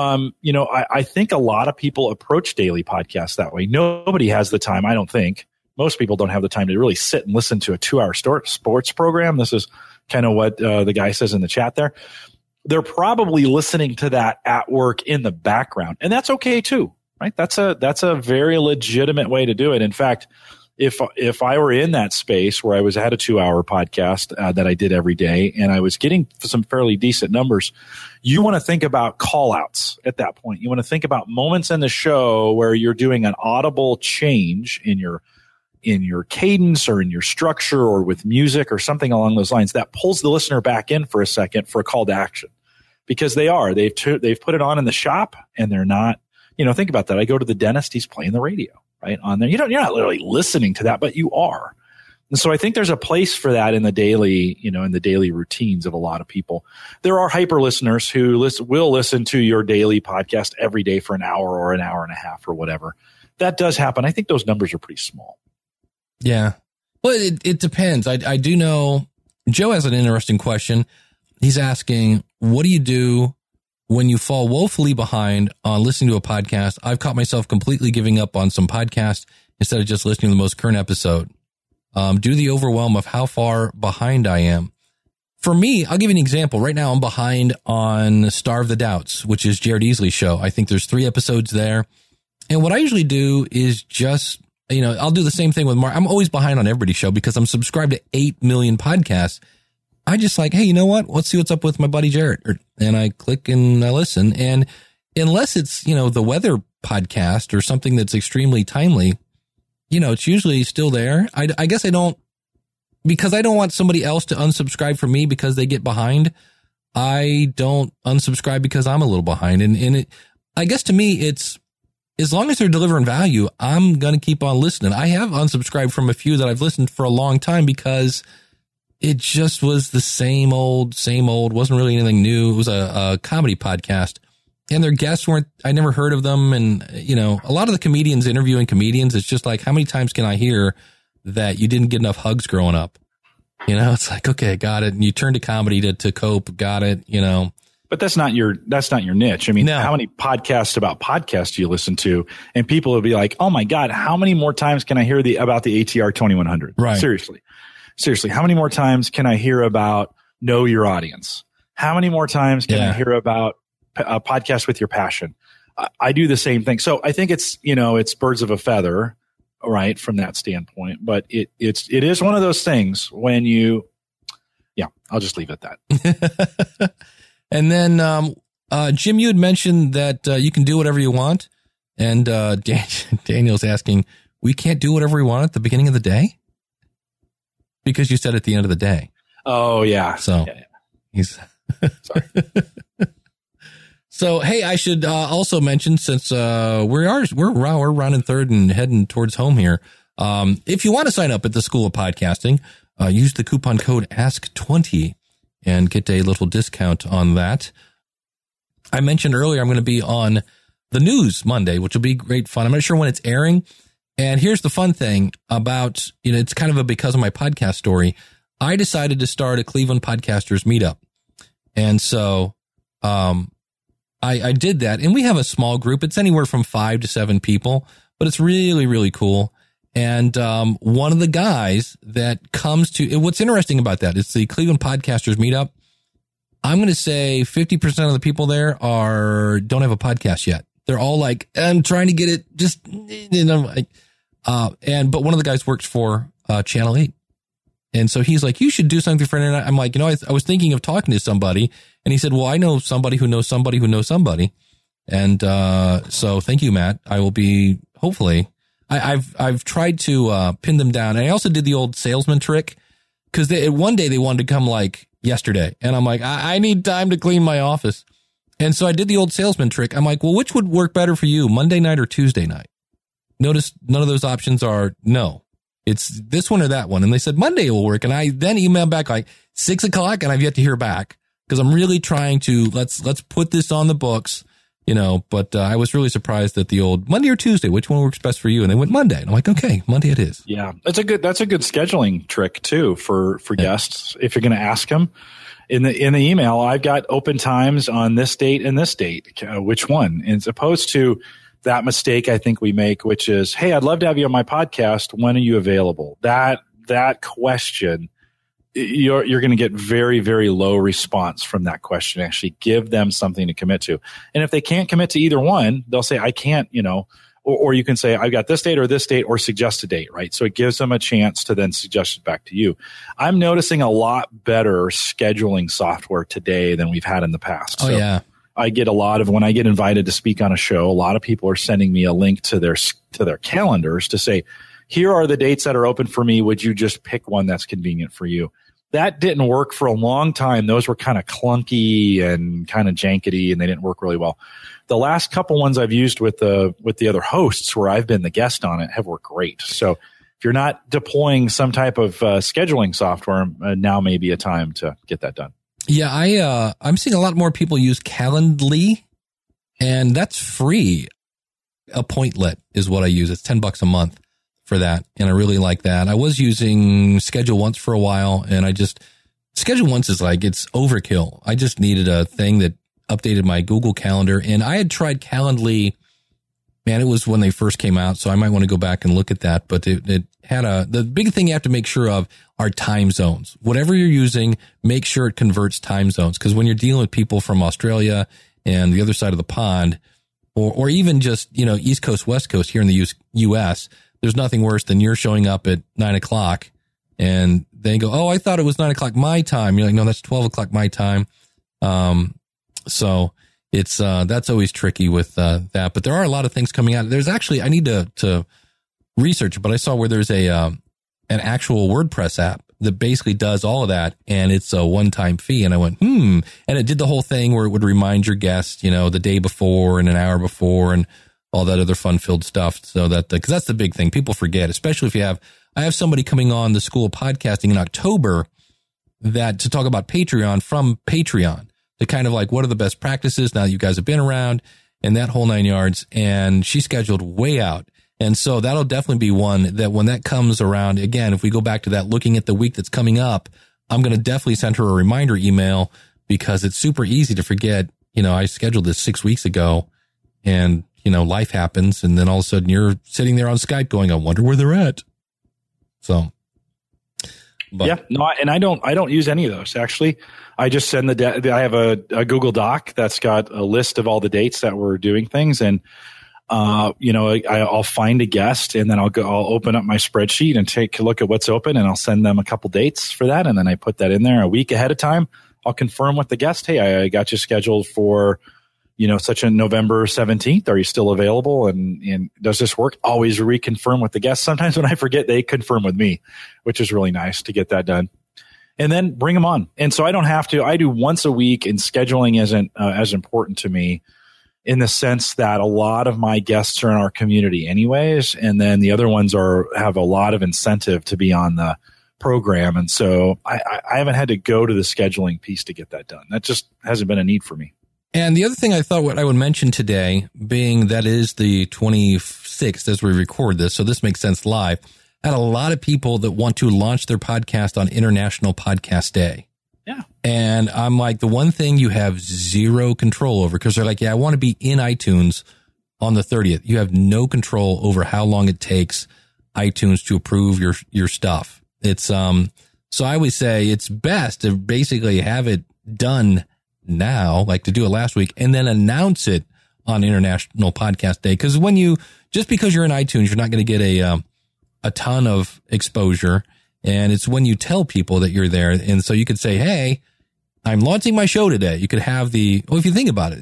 Speaker 3: I think a lot of people approach daily podcasts that way. Nobody has the time, I don't think. Most people don't have the time to really sit and listen to a 2-hour sports program. This is kind of what the guy says in the chat there. They're probably listening to that at work in the background. And that's okay too, right? That's a very legitimate way to do it. In fact, if I were in that space where I had a 2-hour podcast that I did every day and I was getting some fairly decent numbers, you want to think about call outs at that point. You want to think about moments in the show where you're doing an audible change in your in your cadence or in your structure or with music or something along those lines that pulls the listener back in for a second for a call to action. Because they've put it on in the shop and they're not, think about that. I go to the dentist, he's playing the radio right on there. You're not literally listening to that, but you are. And so I think there's a place for that in the daily, in the daily routines of a lot of people. There are hyper listeners who will listen to your daily podcast every day for an hour or an hour and a half or whatever. That does happen. I think those numbers are pretty small.
Speaker 1: Yeah. Well, it depends. I do know Joe has an interesting question. He's asking, what do you do when you fall woefully behind on listening to a podcast? I've caught myself completely giving up on some podcasts instead of just listening to the most current episode. Due to the overwhelm of how far behind I am. For me, I'll give you an example. Right now, I'm behind on Starve the Doubts, which is Jared Easley's show. I think there's 3 episodes there. And what I usually do is just, I'll do the same thing with Mark. I'm always behind on everybody's show because I'm subscribed to 8 million podcasts. I just like, hey, you know what? Let's see what's up with my buddy Jared. And I click and I listen. And unless it's, the weather podcast or something that's extremely timely, it's usually still there. I guess because I don't want somebody else to unsubscribe from me because they get behind. I don't unsubscribe because I'm a little behind. And I guess to me, it's as long as they're delivering value, I'm going to keep on listening. I have unsubscribed from a few that I've listened for a long time because it just was the same old, wasn't really anything new. It was a comedy podcast. And their guests I never heard of them. And, a lot of the comedians interviewing comedians, it's just like, how many times can I hear that you didn't get enough hugs growing up? It's like, okay, got it. And you turn to comedy to cope. Got it.
Speaker 3: But that's not your niche. I mean, How many podcasts about podcasts do you listen to? And people will be like, oh my God, how many more times can I hear about the ATR 2100?
Speaker 1: Right.
Speaker 3: Seriously. How many more times can I hear about Know Your Audience? How many more times can I hear about a podcast with your passion? I do the same thing. So I think it's birds of a feather, right? From that standpoint, but it is one of those things when I'll just leave it at that.
Speaker 1: And then, Jim, you had mentioned that you can do whatever you want. And Daniel's asking, we can't do whatever we want at the beginning of the day? Because you said at the end of the day.
Speaker 3: Oh, yeah.
Speaker 1: So he's
Speaker 3: sorry.
Speaker 1: So, hey, I should also mention, since we're running third and heading towards home here, if you want to sign up at the School of Podcasting, use the coupon code ASK20 and get a little discount on that. I mentioned earlier I'm going to be on the news Monday, which will be great fun. I'm not sure when it's airing. And here's the fun thing about, it's kind of a because of my podcast story. I decided to start a Cleveland Podcasters meetup. And so I did that. And we have a small group. It's anywhere from 5 to 7 people, but it's really, really cool. And one of the guys that comes to, what's interesting about that, it's the Cleveland Podcasters meetup. I'm going to say 50% of the people there don't have a podcast yet. They're all like, I'm trying to get it just, but one of the guys works for Channel 8. And so he's like, you should do something for internet. I'm like, I was thinking of talking to somebody. And he said, well, I know somebody who knows somebody who knows somebody. And so thank you, Matt. I will be, hopefully, I've tried to pin them down. And I also did the old salesman trick because one day they wanted to come like yesterday. And I'm like, I need time to clean my office. And so I did the old salesman trick. I'm like, well, which would work better for you, Monday night or Tuesday night? Notice none of those options are no. It's this one or that one. And they said Monday will work. And I then emailed back like 6:00 and I've yet to hear back because I'm really trying to let's put this on the books, but I was really surprised that the old Monday or Tuesday, which one works best for you? And they went Monday. And I'm like, okay, Monday it is.
Speaker 3: Yeah. That's a good scheduling trick too for guests. If you're going to ask them in the email, I've got open times on this date and this date, which one? And as opposed to that mistake I think we make, which is, hey, I'd love to have you on my podcast. When are you available? That question, you're going to get very, very low response from that question. Actually give them something to commit to. And if they can't commit to either one, they'll say, I can't, or you can say, I've got this date or suggest a date, right? So it gives them a chance to then suggest it back to you. I'm noticing a lot better scheduling software today than we've had in the past.
Speaker 1: Oh, yeah.
Speaker 3: I get a lot of, when I get invited to speak on a show, a lot of people are sending me a link to their calendars to say, here are the dates that are open for me. Would you just pick one that's convenient for you? That didn't work for a long time. Those were kind of clunky and kind of jankety, and they didn't work really well. The last couple ones I've used with the other hosts where I've been the guest on it have worked great. So if you're not deploying some type of scheduling software, now may be a time to get that done.
Speaker 1: Yeah, I'm seeing a lot more people use Calendly, and that's free. Appointlet is what I use. It's $10 a month for that, and I really like that. I was using Schedule Once for a while, and Schedule Once is like, it's overkill. I just needed a thing that updated my Google Calendar, and I had tried Calendly. Man, it was when they first came out, so I might want to go back and look at that. But it had the big thing you have to make sure of are time zones. Whatever you're using, make sure it converts time zones. Because when you're dealing with people from Australia and the other side of the pond, or even just, East Coast, West Coast here in the U.S., there's nothing worse than you're showing up at 9 o'clock and they go, oh, I thought it was 9 o'clock my time. You're like, no, that's 12 o'clock my time. So it's, that's always tricky with, that, but there are a lot of things coming out. There's actually, I need to research, but I saw where there's an actual WordPress app that basically does all of that, and it's a one-time fee. And I went, and it did the whole thing where it would remind your guests, the day before and an hour before and all that other fun-filled stuff. So that, because that's the big thing. People forget, especially if I have somebody coming on the School of Podcasting in October to talk about Patreon from Patreon, to kind of like, what are the best practices now that you guys have been around and that whole 9 yards. And she's scheduled way out. And so that'll definitely be one that when that comes around, again, if we go back to that, looking at the week that's coming up, I'm going to definitely send her a reminder email, because it's super easy to forget. I scheduled this 6 weeks ago, and, life happens. And then all of a sudden you're sitting there on Skype going, I wonder where they're at. So. But.
Speaker 3: Yeah, no, and I don't use any of those. Actually, I just send I have a Google Doc that's got a list of all the dates that we're doing things. And, I'll find a guest, and then I'll open up my spreadsheet and take a look at what's open, and I'll send them a couple dates for that. And then I put that in there a week ahead of time. I'll confirm with the guest, hey, I got you scheduled for, such a November 17th. Are you still available? And does this work? Always reconfirm with the guest. Sometimes when I forget, they confirm with me, which is really nice to get that done. And then bring them on. And so I don't have to. I do once a week, and scheduling isn't as important to me, in the sense that a lot of my guests are in our community anyways. And then the other ones have a lot of incentive to be on the program. And so I haven't had to go to the scheduling piece to get that done. That just hasn't been a need for me.
Speaker 1: And the other thing I thought what I would mention today, being that is the 26th as we record this, so this makes sense live, I had a lot of people that want to launch their podcast on International Podcast Day.
Speaker 3: Yeah.
Speaker 1: And I'm like, the one thing you have zero control over, because they're like, yeah, I want to be in iTunes on the 30th. You have no control over how long it takes iTunes to approve your stuff. It's, so I always say it's best to basically have it done now, like to do it last week, and then announce it on International Podcast Day. Because just because you're in iTunes, you're not going to get a ton of exposure. And it's when you tell people that you're there. And so you could say, hey, I'm launching my show today. You could have if you think about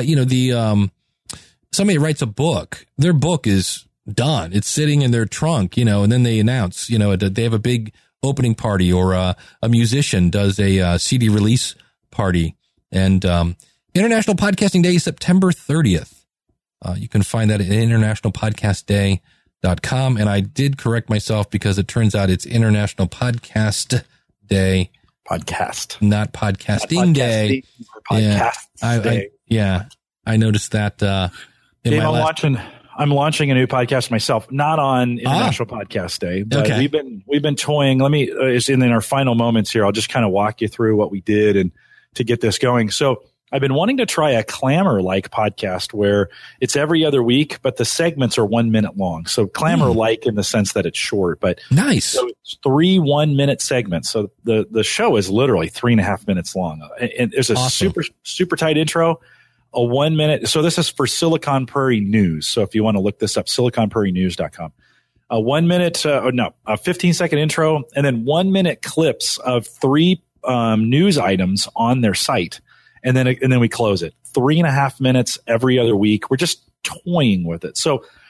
Speaker 1: it, somebody writes a book, their book is done. It's sitting in their trunk, and then they announce, they have a big opening party, or a musician does a CD release party. And International Podcasting Day is September 30th. You can find that at internationalpodcastday.com. And I did correct myself, because it turns out it's International Podcast Day.
Speaker 3: Podcast.
Speaker 1: Not Podcasting Day.
Speaker 3: Podcast Day.
Speaker 1: I noticed that.
Speaker 3: Dave, I'm launching a new podcast myself, not on International Podcast Day, but
Speaker 1: okay.
Speaker 3: we've been toying. It's in our final moments here. I'll just kind of walk you through what we did and to get this going. So I've been wanting to try a Clamor-like podcast where it's every other week, but the segments are 1 minute long. So Clamor-like in the sense that it's short, but
Speaker 1: nice.
Speaker 3: So it's 3 1-minute segments. So the show is literally 3.5 minutes long. And there's a super, super tight intro, a 1 minute. So this is for Silicon Prairie News. So if you want to look this up, siliconprairienews.com. A 1 minute, a 15-second intro, and then 1 minute clips of 3 news items on their site. And then we close it. 3.5 minutes every other week. We're just toying with it. So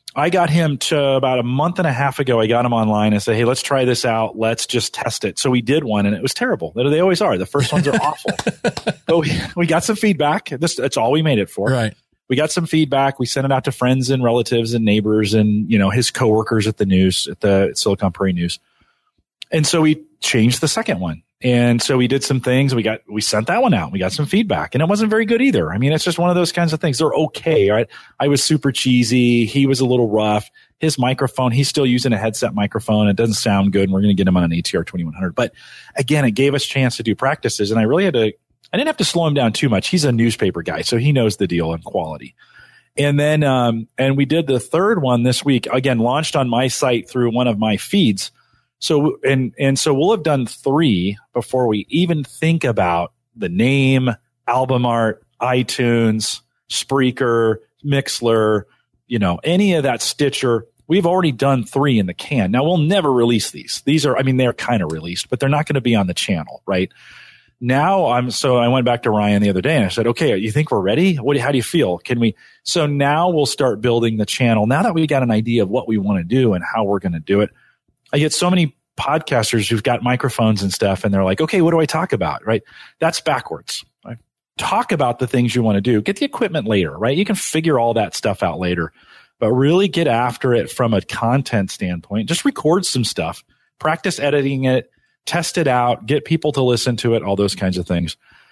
Speaker 3: I got him to about a month and a half ago. I got him online and said, hey, let's try this out. Let's just test it. So we did one and it was terrible. They always are. The first ones are awful. But we got some feedback. That's all we made it for.
Speaker 1: Right.
Speaker 3: We got some feedback. We sent it out to friends and relatives and neighbors and, his coworkers at the news, at the Silicon Prairie News. And so we changed the second one. And so we did some things. We sent that one out. We got some feedback and it wasn't very good either. I mean, it's just one of those kinds of things. They're okay, right? I was super cheesy. He was a little rough. His microphone, he's still using a headset microphone. It doesn't sound good. And we're going to get him on an ATR 2100. But again, it gave us a chance to do practices. And I didn't have to slow him down too much. He's a newspaper guy, so he knows the deal on quality. And then, and we did the third one this week, again, launched on my site through one of my feeds. So, and so we'll have done 3 before we even think about the name, album art, iTunes, Spreaker, Mixler, any of that, Stitcher. We've already done 3 in the can. Now we'll never release these. They're kind of released, but they're not going to be on the channel, right? Now I went back to Ryan the other day and I said, okay, you think we're ready? How do you feel? So now we'll start building the channel. Now that we got an idea of what we want to do and how we're going to do it. I get so many podcasters who've got microphones and stuff and they're like, okay, what do I talk about? Right? That's backwards. Right? Talk about the things you want to do. Get the equipment later, right? You can figure all that stuff out later, but really get after it from a content standpoint. Just record some stuff, practice editing it, test it out, get people to listen to it, all those kinds of things.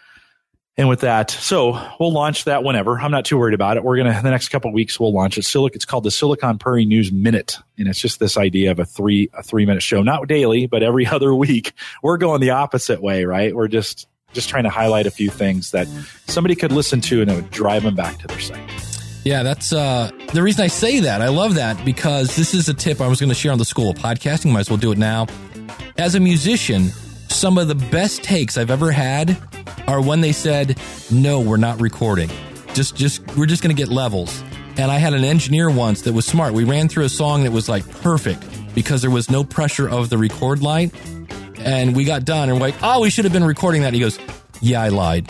Speaker 3: And with that, so we'll launch that whenever. I'm not too worried about it. The next couple of weeks, we'll launch it. It's called the Silicon Prairie News Minute. And it's just this idea of a 3-minute show, not daily, but every other week. We're going the opposite way, right? We're just trying to highlight a few things that somebody could listen to and it would drive them back to their site.
Speaker 1: Yeah, that's the reason I say that. I love that because this is a tip I was going to share on the School of Podcasting. Might as well do it now. As a musician, some of the best takes I've ever had are when they said, no, we're not recording. We're just going to get levels. And I had an engineer once that was smart. We ran through a song that was like perfect because there was no pressure of the record light. And we got done and we're like, oh, we should have been recording that. And he goes, yeah, I lied.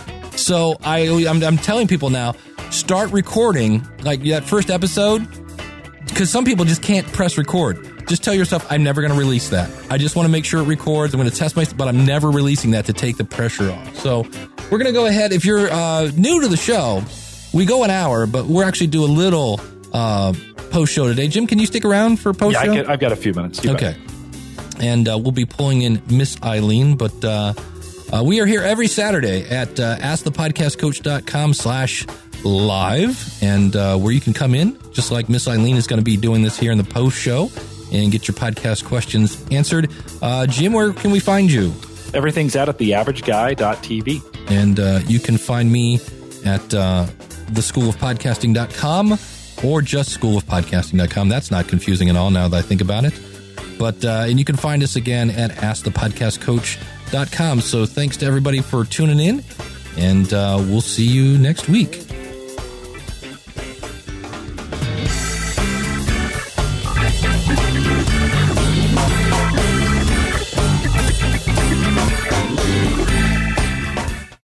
Speaker 1: So I'm telling people now, start recording like that first episode because some people just can't press record. Just tell yourself, I'm never going to release that. I just want to make sure it records. I'm going to test myself, but I'm never releasing that to take the pressure off. So we're going to go ahead. If you're new to the show, we go an hour, but we're actually do a little post show today. Jim, can you stick around for post show?
Speaker 3: Yeah, I've got a few minutes.
Speaker 1: Okay. And we'll be pulling in Miss Eileen, but we are here every Saturday at askthepodcastcoach.com/live, and where you can come in, just like Miss Eileen is going to be doing this here in the post show, and get your podcast questions answered. Jim, where can we find you?
Speaker 3: Everything's at theaverageguy.tv.
Speaker 1: And you can find me at theschoolofpodcasting.com or just schoolofpodcasting.com. That's not confusing at all now that I think about it. But and you can find us again at askthepodcastcoach.com. So thanks to everybody for tuning in, and we'll see you next week.